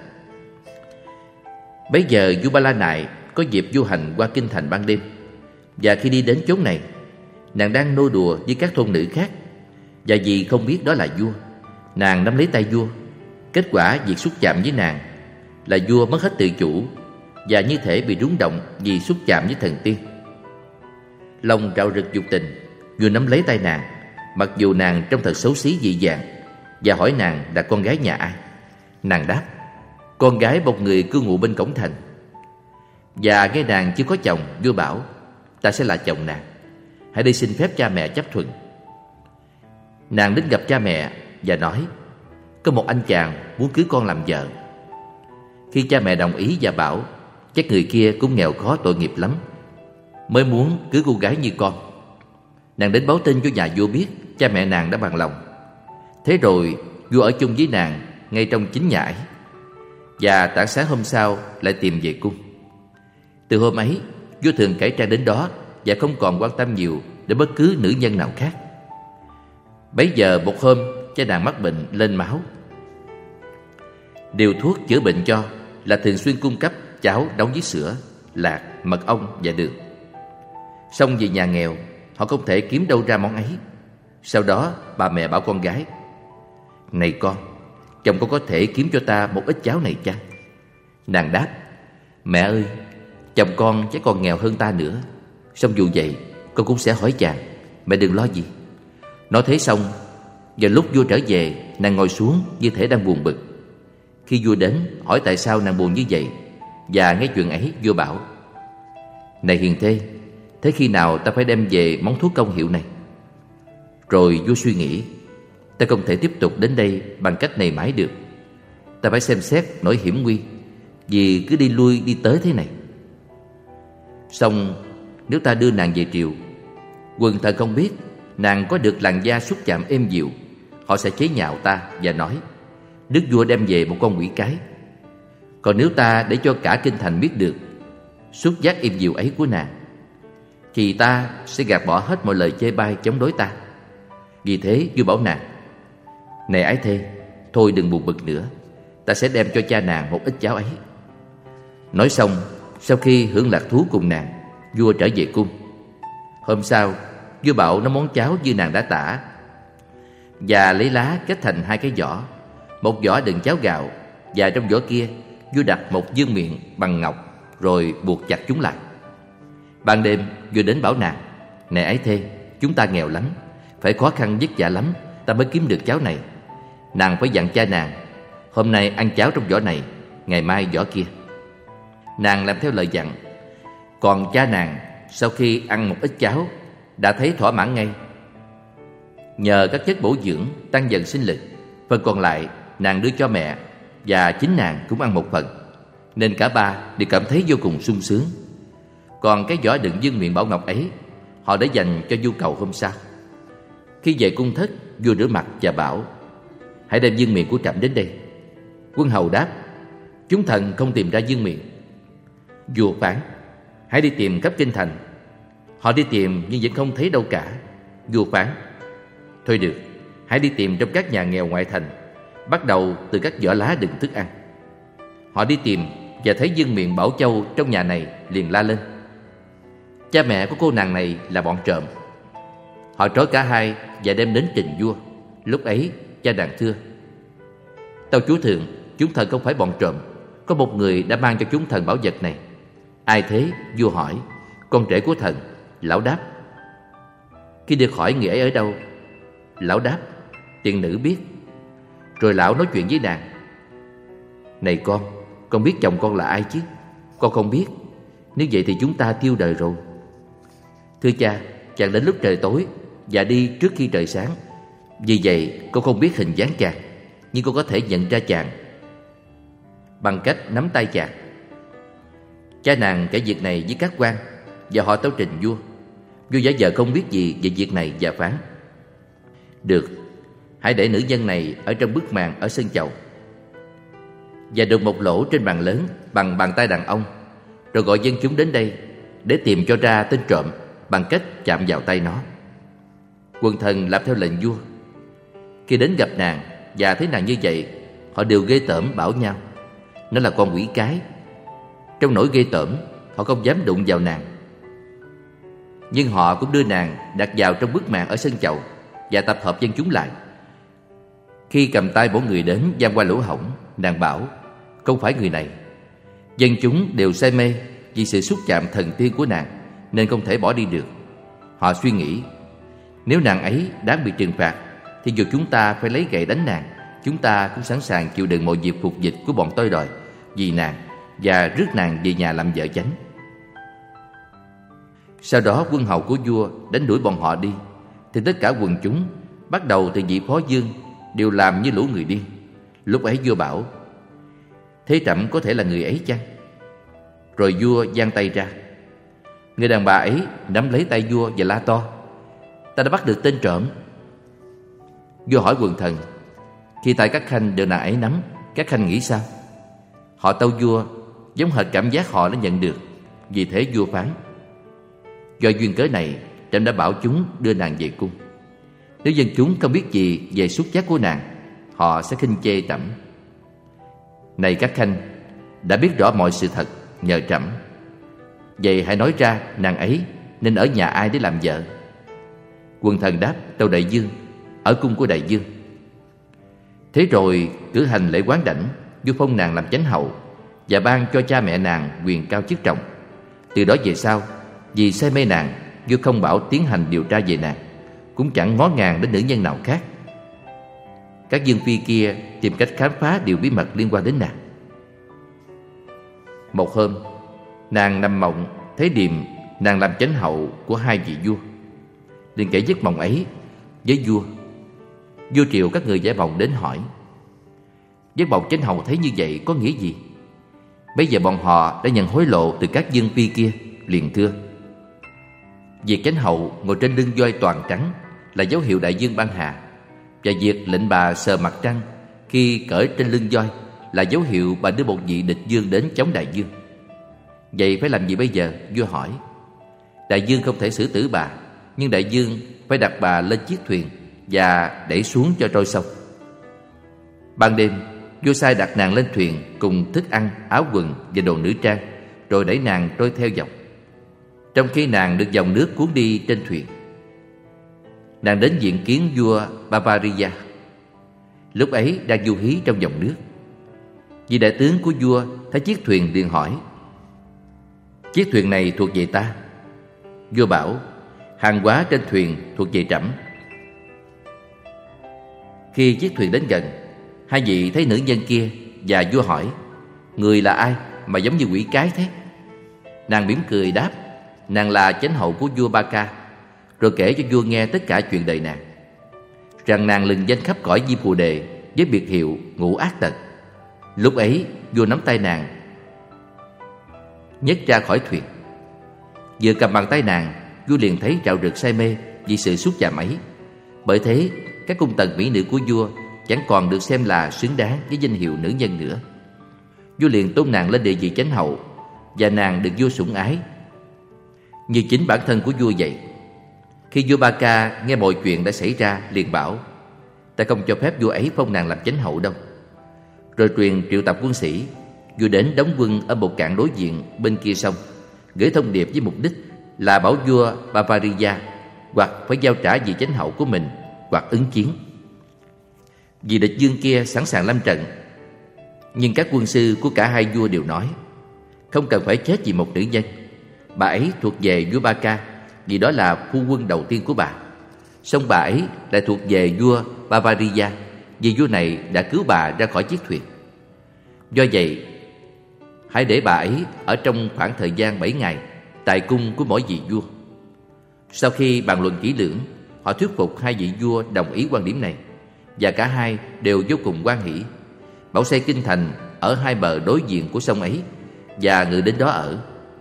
Speaker 1: Bấy giờ vua Ba La Nại có dịp du hành qua kinh thành ban đêm, và khi đi đến chốn này, nàng đang nô đùa với các thôn nữ khác. Và vì không biết đó là vua, nàng nắm lấy tay vua. Kết quả việc xúc chạm với nàng là vua mất hết tự chủ, và như thể bị rúng động vì xúc chạm với thần tiên. Lòng rạo rực dục tình, vua nắm lấy tay nàng, mặc dù nàng trông thật xấu xí dị dạng, và hỏi nàng là con gái nhà ai. Nàng đáp: con gái một người cư ngụ bên cổng thành. Và nghe nàng chưa có chồng, vua bảo: ta sẽ là chồng nàng, hãy đi xin phép cha mẹ chấp thuận. Nàng đến gặp cha mẹ và nói: có một anh chàng muốn cưới con làm vợ. Khi cha mẹ đồng ý và bảo chắc người kia cũng nghèo khó tội nghiệp lắm, mới muốn cưới cô gái như con, nàng đến báo tin cho nhà vua biết cha mẹ nàng đã bằng lòng. Thế rồi vua ở chung với nàng ngay trong chính nhà ấy, và tảng sáng hôm sau lại tìm về cung. Từ hôm ấy, vua thường cải trang đến đó và không còn quan tâm nhiều đến bất cứ nữ nhân nào khác. Bấy giờ một hôm, cha nàng mắc bệnh lên máu. Điều thuốc chữa bệnh cho là thường xuyên cung cấp cháo nấu với sữa, lạc, mật ong và đường. Xong về nhà nghèo, họ không thể kiếm đâu ra món ấy. Sau đó bà mẹ bảo con gái: này con, chồng con có thể kiếm cho ta một ít cháo này chăng? Nàng đáp: mẹ ơi, chồng con chắc còn nghèo hơn ta nữa. Xong dù vậy, con cũng sẽ hỏi chàng, mẹ đừng lo gì. Nói thế xong, vào lúc vua trở về, nàng ngồi xuống như thể đang buồn bực. Khi vua đến hỏi tại sao nàng buồn như vậy, và nghe chuyện ấy, vua bảo: này hiền thê, thế khi nào ta phải đem về món thuốc công hiệu này? Rồi vua suy nghĩ: ta không thể tiếp tục đến đây bằng cách này mãi được. Ta phải xem xét nỗi hiểm nguy, vì cứ đi lui đi tới thế này. Xong nếu ta đưa nàng về triều, quần thần không biết nàng có được làn da xúc chạm êm dịu, họ sẽ chế nhạo ta và nói: đức vua đem về một con quỷ cái. Còn nếu ta để cho cả kinh thành biết được xúc giác êm dịu ấy của nàng, thì ta sẽ gạt bỏ hết mọi lời chê bai chống đối ta. Vì thế vua bảo nàng: này ái thê, thôi đừng buồn bực nữa, ta sẽ đem cho cha nàng một ít cháo ấy. Nói xong, sau khi hưởng lạc thú cùng nàng, vua trở về cung. Hôm sau, vua bảo nấu món cháo như nàng đã tả, và lấy lá kết thành 2 cái giỏ. Một giỏ đựng cháo gạo, và trong giỏ kia vua đặt một vương miện bằng ngọc, rồi buộc chặt chúng lại. Ban đêm vua đến bảo nàng: này ái thê, chúng ta nghèo lắm, phải khó khăn vất vả lắm ta mới kiếm được cháo này. Nàng phải dặn cha nàng: hôm nay ăn cháo trong giỏ này, ngày mai giỏ kia. Nàng làm theo lời dặn. Còn cha nàng sau khi ăn một ít cháo đã thấy thỏa mãn ngay. Nhờ các chất bổ dưỡng tăng dần sinh lực, phần còn lại nàng đưa cho mẹ, và chính nàng cũng ăn một phần, nên cả ba đều cảm thấy vô cùng sung sướng. Còn cái giỏ đựng vương miện bảo ngọc ấy, họ đã dành cho nhu cầu hôm sau. Khi về cung thất, vua rửa mặt và bảo: hãy đem vương miện của trẫm đến đây. Quân hầu đáp: chúng thần không tìm ra vương miện. Vua phán: hãy đi tìm khắp kinh thành. Họ đi tìm nhưng vẫn không thấy đâu cả. Vua phán: thôi được, hãy đi tìm trong các nhà nghèo ngoại thành, bắt đầu từ các giỏ lá đựng thức ăn. Họ đi tìm và thấy vương miện bảo châu trong nhà này, liền la lên: cha mẹ của cô nàng này là bọn trộm. Họ trói cả hai và đem đến trình vua. Lúc ấy cha nàng thưa: tâu chúa thượng, chúng thần không phải bọn trộm, có một người đã mang cho chúng thần bảo vật này. Ai thế? Vua hỏi. Con rể của thần. Lão đáp. Khi được hỏi người ấy ở đâu, lão đáp: tiền nữ biết. Rồi lão nói chuyện với nàng: này con biết chồng con là ai chứ? Con không biết. Nếu vậy thì chúng ta tiêu đời rồi. Thưa cha, chàng đến lúc trời tối và đi trước khi trời sáng. Vì vậy con không biết hình dáng chàng, nhưng con có thể nhận ra chàng bằng cách nắm tay chàng. Cha nàng kể việc này với các quan, và họ tâu trình vua. Vua giả vờ không biết gì về việc này và phán: được, hãy để nữ nhân này ở trong bức màn ở sân chầu, và đục một lỗ trên bàn lớn bằng bàn tay đàn ông, rồi gọi dân chúng đến đây để tìm cho ra tên trộm bằng cách chạm vào tay nó. Quần thần làm theo lệnh vua. Khi đến gặp nàng và thấy nàng như vậy, họ đều ghê tởm bảo nhau: nó là con quỷ cái. Trong nỗi ghê tởm, họ không dám đụng vào nàng. Nhưng họ cũng đưa nàng đặt vào trong bức màn ở sân chầu và tập hợp dân chúng lại. Khi cầm tay mỗi người đến giang qua lỗ hổng, nàng bảo: không phải người này. Dân chúng đều say mê vì sự xúc chạm thần tiên của nàng, nên không thể bỏ đi được. Họ suy nghĩ, nếu nàng ấy đáng bị trừng phạt thì dù chúng ta phải lấy gậy đánh nàng, chúng ta cũng sẵn sàng chịu đựng mọi việc phục dịch của bọn tôi đòi vì nàng, và rước nàng về nhà làm vợ chánh. Sau đó quân hầu của vua đánh đuổi bọn họ đi, thì tất cả quần chúng, bắt đầu từ vị phó vương, đều làm như lũ người điên. Lúc ấy vua bảo, thế trẫm có thể là người ấy chăng? Rồi vua giang tay ra. Người đàn bà ấy nắm lấy tay vua và la to, ta đã bắt được tên trộm. Vua hỏi quần thần, khi tay các khanh được nàng ấy nắm, các khanh nghĩ sao? Họ tâu vua giống hệt cảm giác họ đã nhận được. Vì thế vua phán, do duyên cớ này, trẫm đã bảo chúng đưa nàng về cung. Nếu dân chúng không biết gì về xuất giác của nàng, họ sẽ khinh chê trẫm. Này các khanh, đã biết rõ mọi sự thật nhờ trẫm, vậy hãy nói ra nàng ấy nên ở nhà ai để làm vợ. Quần thần đáp, tâu đại vương, ở cung của đại vương. Thế rồi cử hành lễ quán đảnh, vua phong nàng làm chánh hậu và ban cho cha mẹ nàng quyền cao chức trọng. Từ đó về sau, vì say mê nàng, vua không bảo tiến hành điều tra về nàng, cũng chẳng ngó ngàng đến nữ nhân nào khác. Các vương phi kia tìm cách khám phá điều bí mật liên quan đến nàng. Một hôm, nàng nằm mộng thấy điềm nàng làm chánh hậu của hai vị vua, liền kể giấc mộng ấy với vua. Vua triệu các người giải mộng đến hỏi, giấc mộng chánh hậu thấy như vậy có nghĩa gì? Bây giờ bọn họ đã nhận hối lộ từ các vương phi kia, liền thưa, việc chánh hậu ngồi trên lưng voi toàn trắng là dấu hiệu đại vương ban hạ, và việc lệnh bà sờ mặt trăng khi cởi trên lưng voi là dấu hiệu bà đưa một vị địch vương đến chống đại vương. Vậy phải làm gì bây giờ? Vua hỏi. Đại vương không thể xử tử bà, nhưng đại vương phải đặt bà lên chiếc thuyền và đẩy xuống cho trôi sông. Ban đêm, vua sai đặt nàng lên thuyền cùng thức ăn, áo quần và đồ nữ trang, rồi đẩy nàng trôi theo dòng. Trong khi nàng được dòng nước cuốn đi trên thuyền, nàng đến diện kiến vua Bavaria. Lúc ấy đang du hí trong dòng nước. Vị đại tướng của vua thấy chiếc thuyền liền hỏi, chiếc thuyền này thuộc về ta. Vua bảo, hàng hóa trên thuyền thuộc về trẫm. Khi chiếc thuyền đến gần, hai vị thấy nữ nhân kia, và vua hỏi, người là ai mà giống như quỷ cái thế? Nàng mỉm cười đáp, nàng là chánh hậu của vua Ba Ca, rồi kể cho vua nghe tất cả chuyện đời nàng, rằng nàng lừng danh khắp cõi Di Phù Đề với biệt hiệu Ngũ Ác Tật. Lúc ấy vua nắm tay nàng nhấc ra khỏi thuyền. Vừa cầm bàn tay nàng, vua liền thấy rạo rực say mê vì sự xúc chạm ấy. Bởi thế các cung tần mỹ nữ của vua chẳng còn được xem là xứng đáng với danh hiệu nữ nhân nữa. Vua liền tôn nàng lên địa vị chánh hậu, và nàng được vua sủng ái như chính bản thân của vua vậy. Khi vua Ba Ca nghe mọi chuyện đã xảy ra, liền bảo, ta không cho phép vua ấy phong nàng làm chánh hậu đâu. Rồi truyền triệu tập quân sĩ. Vua đến đóng quân ở một cạn đối diện bên kia sông, gửi thông điệp với mục đích là bảo vua Bavaria hoặc phải giao trả vị chánh hậu của mình, hoặc ứng chiến. Vì địch vương kia sẵn sàng lâm trận, nhưng các quân sư của cả hai vua đều nói, không cần phải chết vì một nữ nhân. Bà ấy thuộc về vua Ba Ca, vì đó là phu quân đầu tiên của bà. Song bà ấy lại thuộc về vua Bavaria, vì vua này đã cứu bà ra khỏi chiếc thuyền. Do vậy, hãy để bà ấy ở trong khoảng thời gian 7 ngày tại cung của mỗi vị vua. Sau khi bàn luận kỹ lưỡng, họ thuyết phục hai vị vua đồng ý quan điểm này, và cả hai đều vô cùng hoan hỷ, bảo xây kinh thành ở hai bờ đối diện của sông ấy, và người đến đó ở.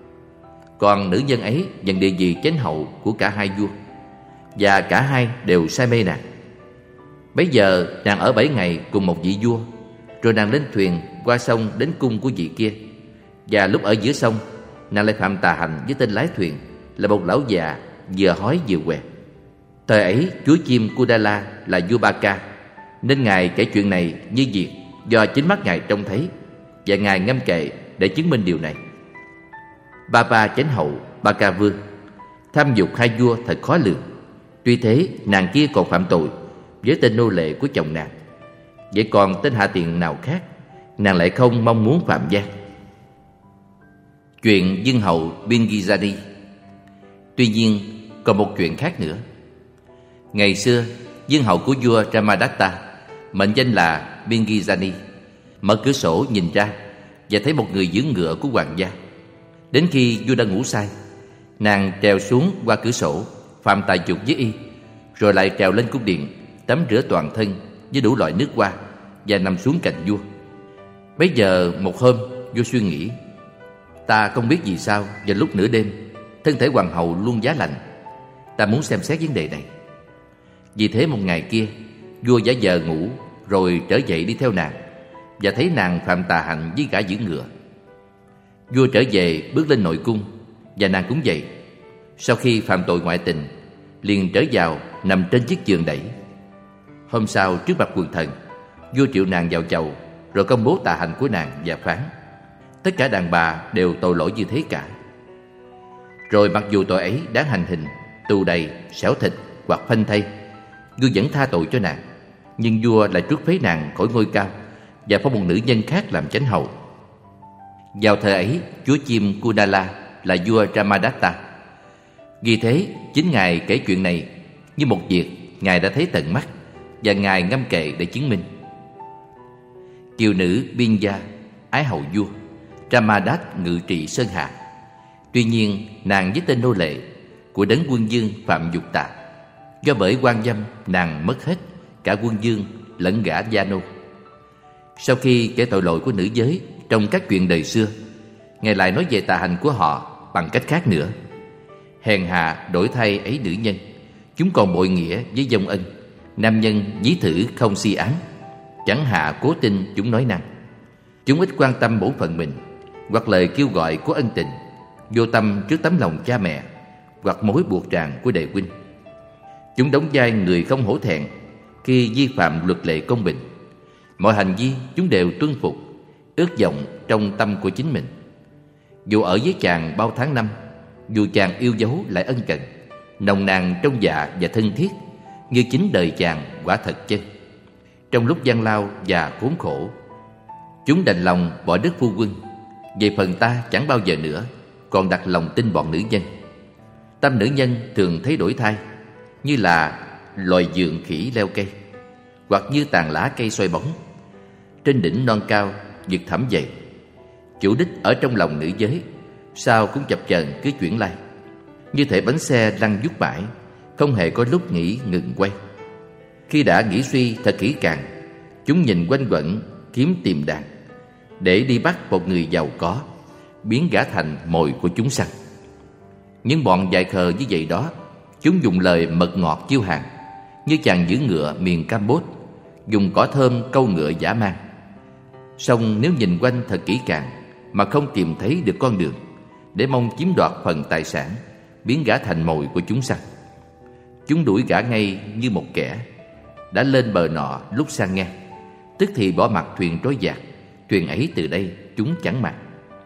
Speaker 1: Còn nữ nhân ấy nhận địa vị chánh hậu của cả hai vua, và cả hai đều say mê nàng. Bấy giờ nàng ở 7 ngày cùng một vị vua, rồi nàng lên thuyền qua sông đến cung của vị kia. Và lúc ở giữa sông, nàng lại phạm tà hành với tên lái thuyền là một lão già vừa hói vừa què. Thời ấy chúa chim Kudala là vua Ba Ca, nên ngài kể chuyện này như việc do chính mắt ngài trông thấy, và ngài ngâm kệ để chứng minh điều này. Ba chánh hậu, Ba Ca vương tham dục hai vua thật khó lường. Tuy thế nàng kia còn phạm tội với tên nô lệ của chồng nàng. Vậy còn tên hạ tiện nào khác nàng lại không mong muốn phạm gian. Chuyện Dương hậu Bingizani. Tuy nhiên, còn một chuyện khác nữa. Ngày xưa, Dương hậu của vua Ramadatta, mệnh danh là Bingizani, mở cửa sổ nhìn ra và thấy một người giữ ngựa của hoàng gia. Đến khi vua đã ngủ say, nàng trèo xuống qua cửa sổ, phạm tài dục với y, rồi lại trèo lên cung điện, tắm rửa toàn thân với đủ loại nước hoa và nằm xuống cạnh vua. Bấy giờ một hôm, vua suy nghĩ, ta không biết vì sao vào lúc nửa đêm thân thể hoàng hậu luôn giá lạnh. Ta muốn xem xét vấn đề này. Vì thế một ngày kia, vua giả vờ ngủ rồi trở dậy đi theo nàng, và thấy nàng phạm tà hạnh với gã giữ ngựa. Vua trở về bước lên nội cung, và nàng cũng vậy. Sau khi phạm tội ngoại tình, liền trở vào nằm trên chiếc giường đẩy. Hôm sau, trước mặt quần thần, vua triệu nàng vào chầu, rồi công bố tà hạnh của nàng và phán tất cả đàn bà đều tội lỗi như thế cả. Rồi mặc dù tội ấy đáng hành hình, tù đầy, xẻo thịt hoặc phanh thây, vua vẫn tha tội cho nàng. Nhưng vua lại truất phế nàng khỏi ngôi cao và phong một nữ nhân khác làm chánh hầu. Vào thời ấy, chúa chim Kunala là vua Ramadatta. Vì thế, chính ngài kể chuyện này như một việc ngài đã thấy tận mắt, và ngài ngâm kệ để chứng minh. Kiều nữ Binja ái hậu vua, Ramadat ngự trị sơn hà. Tuy nhiên, nàng với tên nô lệ của đấng quân vương phạm dục tà. Do bởi quan dâm, nàng mất hết cả quân vương lẫn gã gia nô. Sau khi kể tội lỗi của nữ giới trong các chuyện đời xưa, ngài lại nói về tà hành của họ bằng cách khác nữa. Hèn hạ đổi thay ấy nữ nhân, chúng còn bội nghĩa với vong ân. Nam nhân dí thử không si ám, chẳng hạ cố tin chúng nói năng. Chúng ít quan tâm bổn phận mình, hoặc lời kêu gọi của ân tình, vô tâm trước tấm lòng cha mẹ, hoặc mối buộc ràng của đệ huynh. Chúng đóng vai người không hổ thẹn khi vi phạm luật lệ công bình. Mọi hành vi chúng đều tuân phục, ước vọng trong tâm của chính mình. Dù ở với chàng bao tháng năm, dù chàng yêu dấu lại ân cần, nồng nàn trong dạ và thân thiết, như chính đời chàng quả thật chân. Trong lúc gian lao và khốn khổ, chúng đành lòng bỏ đất phu quân. Về phần ta chẳng bao giờ nữa còn đặt lòng tin bọn nữ nhân. Tâm nữ nhân thường thấy đổi thay, như là loài dượng khỉ leo cây, hoặc như tàn lá cây xoay bóng. Trên đỉnh non cao vực thẳm dày, chủ đích ở trong lòng nữ giới, sao cũng chập chờn cứ chuyển lai, như thể bánh xe lăn vút mãi, không hề có lúc nghỉ ngừng quay. Khi đã nghĩ suy thật kỹ càng, chúng nhìn quanh quẩn kiếm tìm đàn, để đi bắt một người giàu có, biến gã thành mồi của chúng săn. Những bọn dại khờ như vậy đó, chúng dùng lời mật ngọt chiêu hàng, như chàng giữ ngựa miền Campuchia dùng cỏ thơm câu ngựa dã man. Song nếu nhìn quanh thật kỹ càng mà không tìm thấy được con đường, để mong chiếm đoạt phần tài sản, biến gã thành mồi của chúng săn, chúng đuổi gã ngay như một kẻ đã lên bờ nọ lúc sang ngang, tức thì bỏ mặt thuyền trôi dạt. Thuyền ấy từ đây chúng chẳng màng.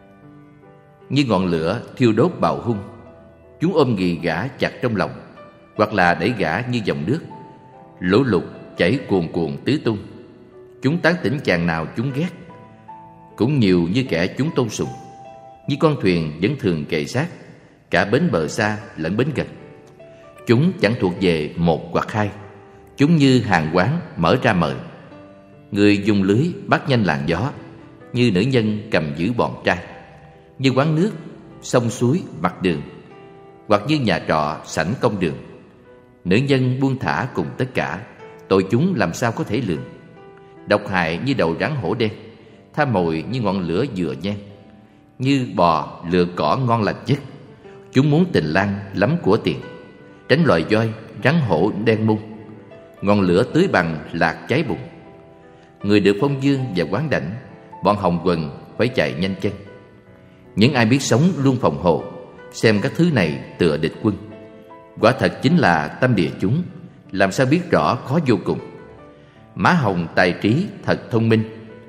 Speaker 1: Như ngọn lửa thiêu đốt bạo hung, chúng ôm ghì gã chặt trong lòng, hoặc là đẩy gã như dòng nước lũ lụt chảy cuồn cuộn tứ tung. Chúng tán tỉnh chàng nào chúng ghét, cũng nhiều như kẻ chúng tôn sùng. Như con thuyền vẫn thường kề sát cả bến bờ xa lẫn bến gần. Chúng chẳng thuộc về một hoặc hai, chúng như hàng quán mở ra mời. Người dùng lưới bắt nhanh làn gió, như nữ nhân cầm giữ bọn trai. Như quán nước, sông suối, mặt đường, hoặc như nhà trọ, sảnh công đường. Nữ nhân buông thả cùng tất cả, tội chúng làm sao có thể lường. Độc hại như đầu rắn hổ đen, tham mồi như ngọn lửa dừa nhang. Như bò lựa cỏ ngon lành nhất, chúng muốn tình lang lắm của tiền, tránh loài voi, rắn hổ đen mung. Ngọn lửa tưới bằng lạc cháy bùng. Người được phong dương và quán đảnh, bọn hồng quần phải chạy nhanh chân. Những ai biết sống luôn phòng hộ, xem các thứ này tựa địch quân. Quả thật chính là tâm địa chúng, làm sao biết rõ khó vô cùng. Má hồng tài trí thật thông minh,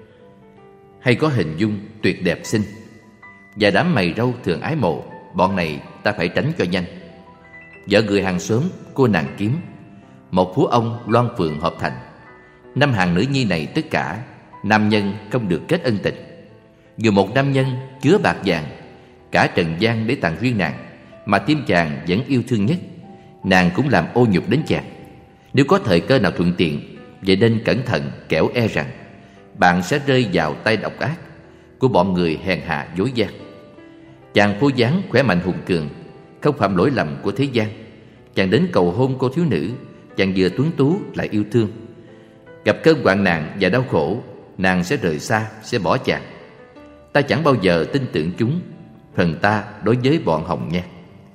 Speaker 1: hay có hình dung tuyệt đẹp xinh. Và đám mày râu thường ái mộ, bọn này ta phải tránh cho nhanh. Vợ người hàng xóm, cô nàng kiếm, một phú ông loan phượng hợp thành. 5 hàng nữ nhi này tất cả, nam nhân không được kết ân tình. Dù một nam nhân chứa bạc vàng, cả trần gian để tặng riêng nàng, mà tim chàng vẫn yêu thương nhất, nàng cũng làm ô nhục đến chàng. Nếu có thời cơ nào thuận tiện, vậy nên cẩn thận, kẻo e rằng bạn sẽ rơi vào tay độc ác của bọn người hèn hạ dối gian. Chàng phô dáng khỏe mạnh hùng cường, không phạm lỗi lầm của thế gian. Chàng đến cầu hôn cô thiếu nữ, chàng vừa tuấn tú lại yêu thương. Gặp cơn hoạn nạn và đau khổ, nàng sẽ rời xa, sẽ bỏ chàng. Ta chẳng bao giờ tin tưởng chúng, phần ta đối với bọn hồng nhan.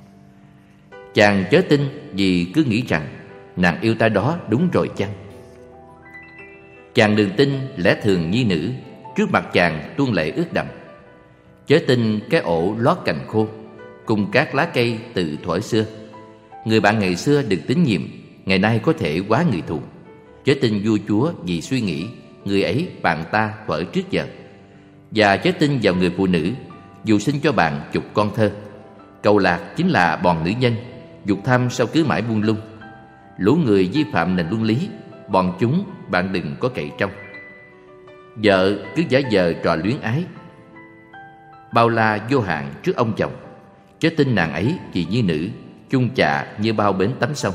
Speaker 1: Chàng chớ tin vì cứ nghĩ rằng nàng yêu ta đó đúng rồi chăng. Chàng đừng tin lẽ thường nhi nữ trước mặt chàng tuôn lệ ướt đẫm. Chớ tin cái ổ lót cành khô cùng các lá cây từ thuở xưa. Người bạn ngày xưa đừng tín nhiệm, ngày nay có thể quá người thù. Chớ tin vua chúa vì suy nghĩ người ấy bạn ta thuở trước giờ. Và chớ tin vào người phụ nữ dù sinh cho bạn chục con thơ. Cầu lạc chính là bọn nữ nhân, dục tham sao cứ mãi buông lung. Lũ người vi phạm nền luân lý, bọn chúng bạn đừng có cậy trong. Vợ cứ giả vờ trò luyến ái, bao la vô hạn trước ông chồng. Chớ tin nàng ấy vì nhi nữ, chung chạ như bao bến tắm sông.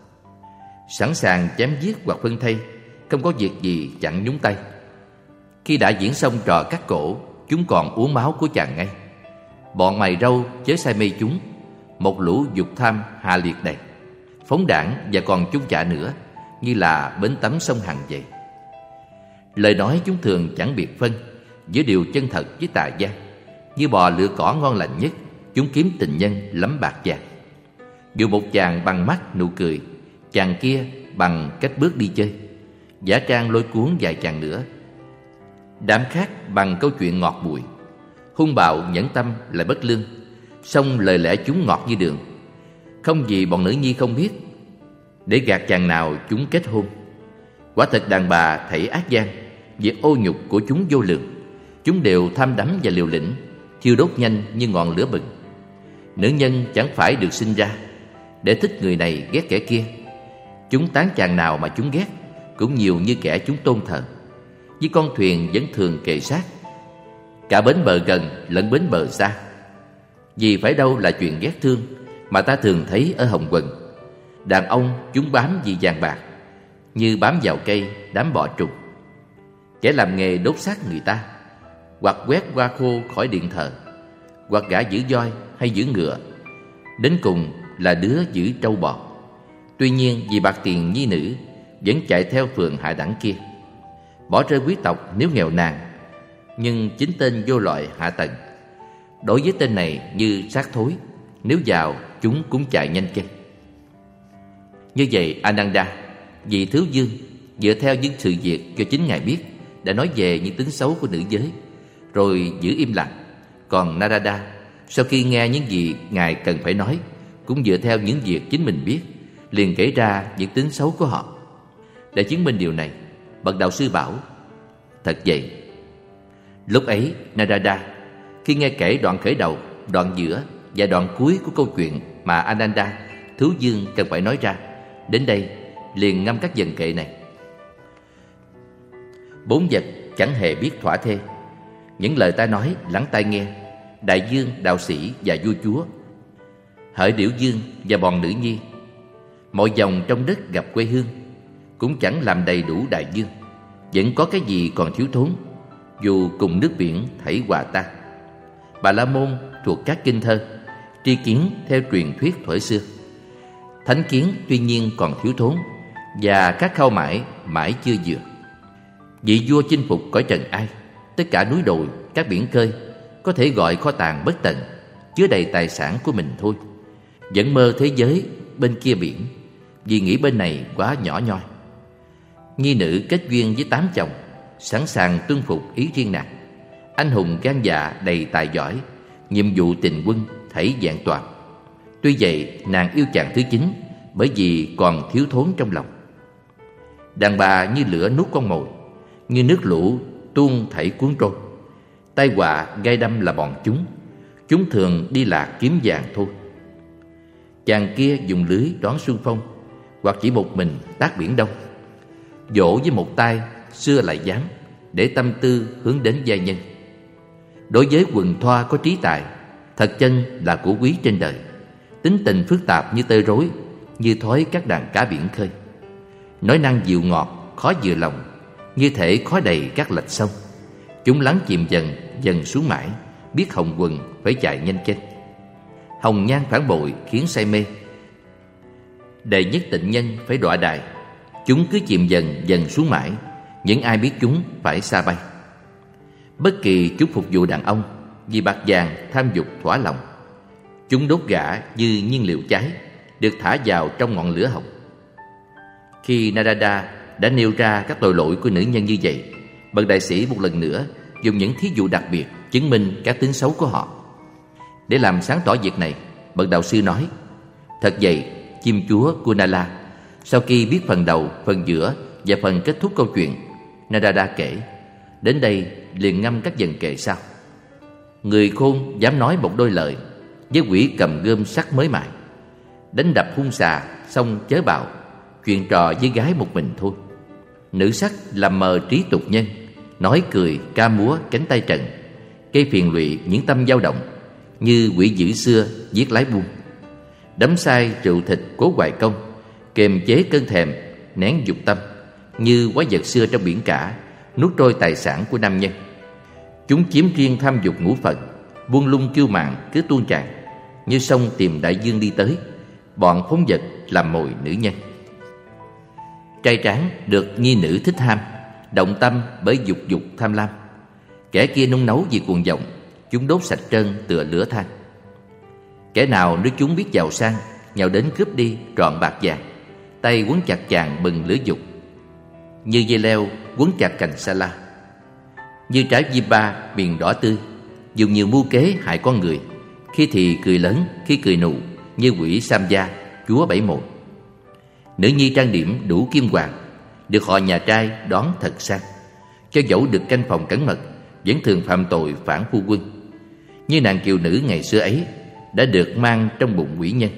Speaker 1: Sẵn sàng chém giết hoặc phân thây, không có việc gì chẳng nhúng tay. Khi đã diễn xong trò cắt cổ, chúng còn uống máu của chàng ngay. Bọn mày râu chớ say mê chúng, một lũ dục tham hạ liệt đầy, phóng đảng và còn chung chạ nữa, như là bến tắm sông Hằng vậy. Lời nói chúng thường chẳng biệt phân giữa điều chân thật với tà gian. Như bò lựa cỏ ngon lành nhất, chúng kiếm tình nhân lắm bạc vàng. Dù một chàng bằng mắt nụ cười, chàng kia bằng cách bước đi chơi. Giả trang lôi cuốn vài chàng nữa, đám khác bằng câu chuyện ngọt bùi. Hung bạo nhẫn tâm lại bất lương, song lời lẽ chúng ngọt như đường. Không vì bọn nữ nhi không biết, để gạt chàng nào chúng kết hôn. Quả thật đàn bà thảy ác gian, việc ô nhục của chúng vô lượng. Chúng đều tham đắm và liều lĩnh, thiêu đốt nhanh như ngọn lửa bừng. Nữ nhân chẳng phải được sinh ra để thích người này ghét kẻ kia. Chúng tán chàng nào mà chúng ghét cũng nhiều như kẻ chúng tôn thờ. Với con thuyền vẫn thường kề sát, cả bến bờ gần lẫn bến bờ xa. Vì phải đâu là chuyện ghét thương mà ta thường thấy ở Hồng Quần. Đàn ông chúng bám vì vàng bạc, như bám vào cây đám bọ trùng. Kẻ làm nghề đốt xác người ta, hoặc quét hoa khô khỏi điện thờ, hoặc gã giữ voi hay giữ ngựa, đến cùng là đứa giữ trâu bò. Tuy nhiên vì bạc tiền nhi nữ, vẫn chạy theo phường hạ đẳng kia, bỏ rơi quý tộc nếu nghèo nàn, nhưng chính tên vô loại hạ tầng. Đối với tên này như xác thối, nếu vào chúng cũng chạy nhanh chân. Như vậy Ananda, vị Thiếu Dương, dựa theo những sự việc cho chính Ngài biết, đã nói về những tính xấu của nữ giới, rồi giữ im lặng. Còn Narada, sau khi nghe những gì Ngài cần phải nói, cũng dựa theo những việc chính mình biết, liền kể ra những tính xấu của họ. Để chứng minh điều này, bậc đạo sư bảo: thật vậy. Lúc ấy Narada, khi nghe kể đoạn khởi đầu, đoạn giữa và đoạn cuối của câu chuyện mà Ananda, Thiếu Dương cần phải nói ra, đến đây liền ngâm các dần kệ này. Bốn vật chẳng hề biết thỏa thê, những lời ta nói lắng tai nghe, đại dương, đạo sĩ và vua chúa, hỡi điểu dương và bọn nữ nhi. Mọi dòng trong đất gặp quê hương, cũng chẳng làm đầy đủ đại dương. Vẫn có cái gì còn thiếu thốn, dù cùng nước biển thảy hòa tan. Bà La Môn thuộc các kinh thơ, tri kiến theo truyền thuyết thuở xưa. Thánh kiến tuy nhiên còn thiếu thốn, và các khao mãi mãi chưa vừa. Vị vua chinh phục cõi trần ai, tất cả núi đồi, các biển khơi có thể gọi kho tàng bất tận, chứa đầy tài sản của mình thôi. Vẫn mơ thế giới bên kia biển, vì nghĩ bên này quá nhỏ nhoi. Nhi nữ kết duyên với 8 chồng, sẵn sàng tuân phục ý riêng nàng. Anh hùng gan dạ đầy tài giỏi, nhiệm vụ tình quân thảy vẹn toàn. Tuy vậy nàng yêu chàng thứ 9, bởi vì còn thiếu thốn trong lòng. Đàn bà như lửa nuốt con mồi, như nước lũ tuôn thảy cuốn trôi. Tai họa gai đâm là bọn chúng, chúng thường đi lạc kiếm vàng thôi. Chàng kia dùng lưới đón xuân phong, hoặc chỉ một mình tác biển đông. Dỗ với một tay, xưa lại dám, để tâm tư hướng đến giai nhân. Đối với quần thoa có trí tài, thật chân là của quý trên đời. Tính tình phức tạp như tơ rối, như thói các đàn cá biển khơi. Nói năng dịu ngọt, khó vừa lòng, như thể khó đầy các lạch sông. Chúng lắng chìm dần, dần xuống mãi, biết hồng quần phải chạy nhanh chênh. Hồng nhan phản bội khiến say mê, đệ nhất tịnh nhân phải đọa đại. Chúng cứ chìm dần, dần xuống mãi, những ai biết chúng phải xa bay. Bất kỳ chúng phục vụ đàn ông, vì bạc vàng tham dục thỏa lòng. Chúng đốt gã như nhiên liệu cháy, được thả vào trong ngọn lửa hồng. Khi Narada đã nêu ra các tội lỗi của nữ nhân như vậy, bậc đại sĩ một lần nữa dùng những thí dụ đặc biệt chứng minh các tính xấu của họ. Để làm sáng tỏ việc này, bậc đạo sư nói: thật vậy, chim chúa Kunala, sau khi biết phần đầu, phần giữa và phần kết thúc câu chuyện, Narada kể: đến đây liền ngâm các dần kệ sau. Người khôn dám nói một đôi lời, với quỷ cầm gươm sắt mới mài. Đánh đập hung xà xong chớ bạo, chuyện trò với gái một mình thôi. Nữ sắc làm mờ trí tục nhân, nói cười ca múa cánh tay trần, gây phiền lụy những tâm dao động, như quỷ dữ xưa giết lái buôn. Đắm say rượu thịt cố hoài công, kềm chế cơn thèm nén dục tâm, như quái vật xưa trong biển cả nuốt trôi tài sản của nam nhân. Chúng chiếm riêng tham dục ngũ phận, buông lung kiêu mạn cứ tuôn tràn, như sông tìm đại dương đi tới, bọn phóng vật làm mồi nữ nhân. Trai tráng được nhi nữ thích ham, động tâm bởi dục dục tham lam. Kẻ kia nung nấu vì cuồng vọng, chúng đốt sạch trơn tựa lửa than. Kẻ nào nếu chúng biết giàu sang, nhào đến cướp đi trọn bạc vàng, tay quấn chặt chàng bừng lửa dục, như dây leo quấn chặt cành sa la. Như trái diêm ba miền đỏ tươi, dùng nhiều mưu kế hại con người, khi thì cười lớn, khi cười nụ, như quỷ Sam gia, chúa bảy mồi. Nữ nhi trang điểm đủ kim hoàng, được họ nhà trai đón thật sang, cho dẫu được canh phòng cẩn mật, vẫn thường phạm tội phản phu quân. Như nàng kiều nữ ngày xưa ấy, đã được mang trong bụng quỷ nhân.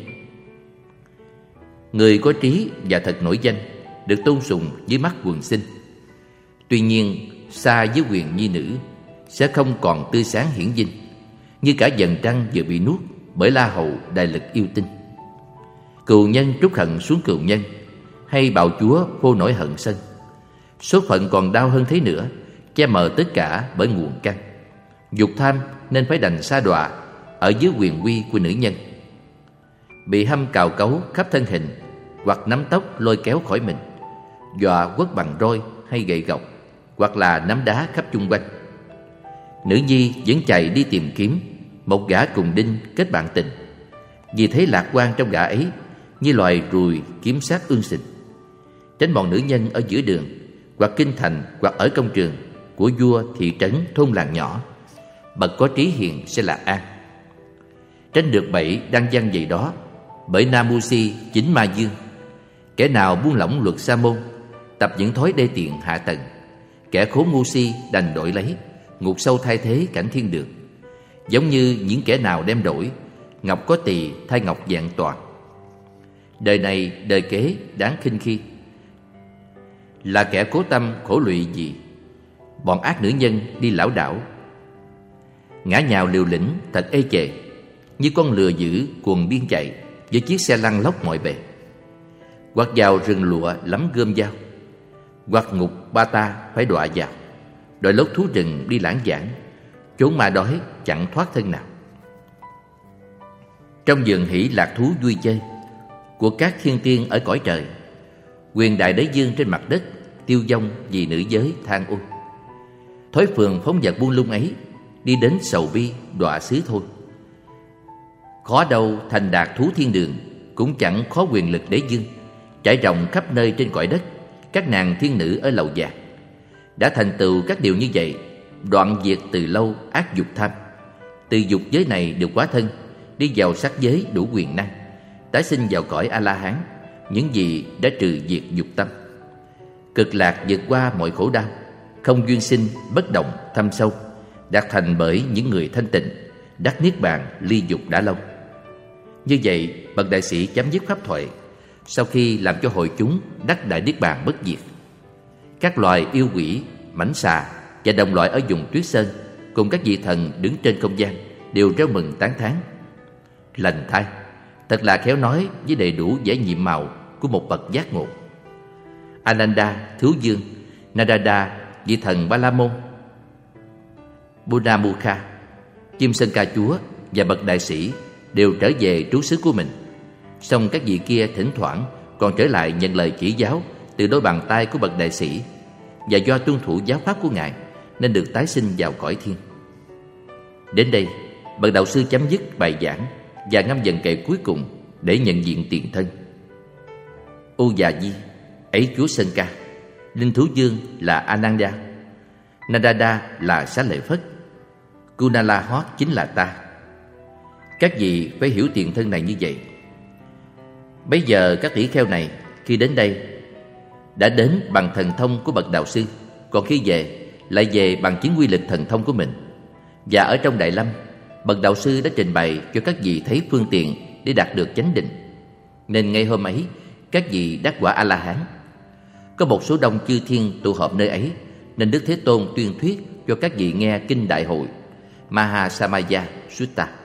Speaker 1: Người có trí và thật nổi danh, được tôn sùng dưới mắt quần sinh. Tuy nhiên, xa với quyền nhi nữ, sẽ không còn tươi sáng hiển vinh, như cả dần trăng vừa bị nuốt bởi La Hầu đại lực yêu tinh. Cừu nhân trút hận xuống cừu nhân, hay bạo chúa phô nổi hận sân. Số phận còn đau hơn thế nữa, che mờ tất cả bởi nguồn căn. Dục tham nên phải đành sa đọa ở dưới quyền uy của nữ nhân. Bị hăm cào cấu khắp thân hình, hoặc nắm tóc lôi kéo khỏi mình, dọa quất bằng roi hay gậy gộc, hoặc là nắm đá khắp chung quanh. Nữ nhi vẫn chạy đi tìm kiếm một gã cùng đinh kết bạn tình, vì thấy lạc quan trong gã ấy, như loài ruồi kiếm sát ương sình. Tránh bọn nữ nhân ở giữa đường, hoặc kinh thành, hoặc ở công trường của vua, thị trấn, thôn làng nhỏ. Bậc có trí hiền sẽ lạc an. Tránh được bẫy đang giăng vậy đó bởi Namusi chính ma dương. Kẻ nào buông lỏng luật sa môn, tập những thói đê tiện hạ tầng, kẻ khốn ngu si đành đổi lấy ngục sâu thay thế cảnh thiên đường. Giống như những kẻ nào đem đổi ngọc có tỳ thay ngọc vẹn toàn. Đời này đời kế đáng khinh khi, là kẻ cố tâm khổ lụy gì. Bọn ác nữ nhân đi lảo đảo, ngã nhào liều lĩnh thật ê chề, như con lừa dữ cuồng biên chạy với chiếc xe lăn lóc mọi bề. Hoặc vào rừng lụa lắm gươm dao, hoặc ngục ba ta phải đọa vào, đòi lốt thú rừng đi lãng giảng, chốn ma đói chẳng thoát thân nào. Trong vườn hỷ lạc thú vui chơi của các thiên tiên ở cõi trời, quyền đại đế dương trên mặt đất tiêu vong vì nữ giới than ôi. Thói phường phóng vật buông lung ấy đi đến sầu bi đọa xứ thôi. Khó đâu thành đạt thú thiên đường, cũng chẳng khó quyền lực đế dương trải rộng khắp nơi trên cõi đất. Các nàng thiên nữ ở lầu vàng đã thành tựu các điều như vậy, đoạn diệt từ lâu ác dục tham. Từ dục giới này được hóa thân, đi vào sắc giới đủ quyền năng, tái sinh vào cõi A-la-hán, những gì đã trừ diệt dục tâm. Cực lạc vượt qua mọi khổ đau, không duyên sinh, bất động, thâm sâu, đạt thành bởi những người thanh tịnh, đắc niết bàn ly dục đã lâu. Như vậy, bậc đại sĩ chấm dứt pháp thoại sau khi làm cho hội chúng đắc đại niết bàn bất diệt. Các loài yêu quỷ, mãnh xà và đồng loại ở vùng Tuyết Sơn cùng các vị thần đứng trên không gian đều reo mừng tán thán: lành thay, thật là khéo nói với đầy đủ vẻ nhiệm màu của một bậc giác ngộ. Ananda, Thú Dương, Narada, vị thần Ba La Môn, Buddhamukha, chim sơn ca chúa và bậc đại sĩ đều trở về trú xứ của mình. Song các vị kia thỉnh thoảng còn trở lại nhận lời chỉ giáo từ đôi bàn tay của bậc đại sĩ, và do tuân thủ giáo pháp của ngài nên được tái sinh vào cõi thiên. Đến đây, bậc đạo sư chấm dứt bài giảng và ngâm vần kệ cuối cùng để nhận diện tiền thân. Ô Già Di, ấy chúa Sơn Ca, linh thú dương là Ananda, Narada là Xá Lợi Phất, Kunala Hót chính là ta. Các vị phải hiểu tiền thân này như vậy. Bây giờ các tỷ kheo này khi đến đây đã đến bằng thần thông của bậc đạo sư, còn khi về lại về bằng chứng quy lực thần thông của mình. Và ở trong Đại Lâm, bậc đạo sư đã trình bày cho các vị thấy phương tiện để đạt được chánh định, nên ngay hôm ấy các vị đắc quả A-la-hán. Có một số đông chư thiên tụ họp nơi ấy, nên Đức Thế Tôn tuyên thuyết cho các vị nghe kinh Đại Hội Mahasamaya Sutta.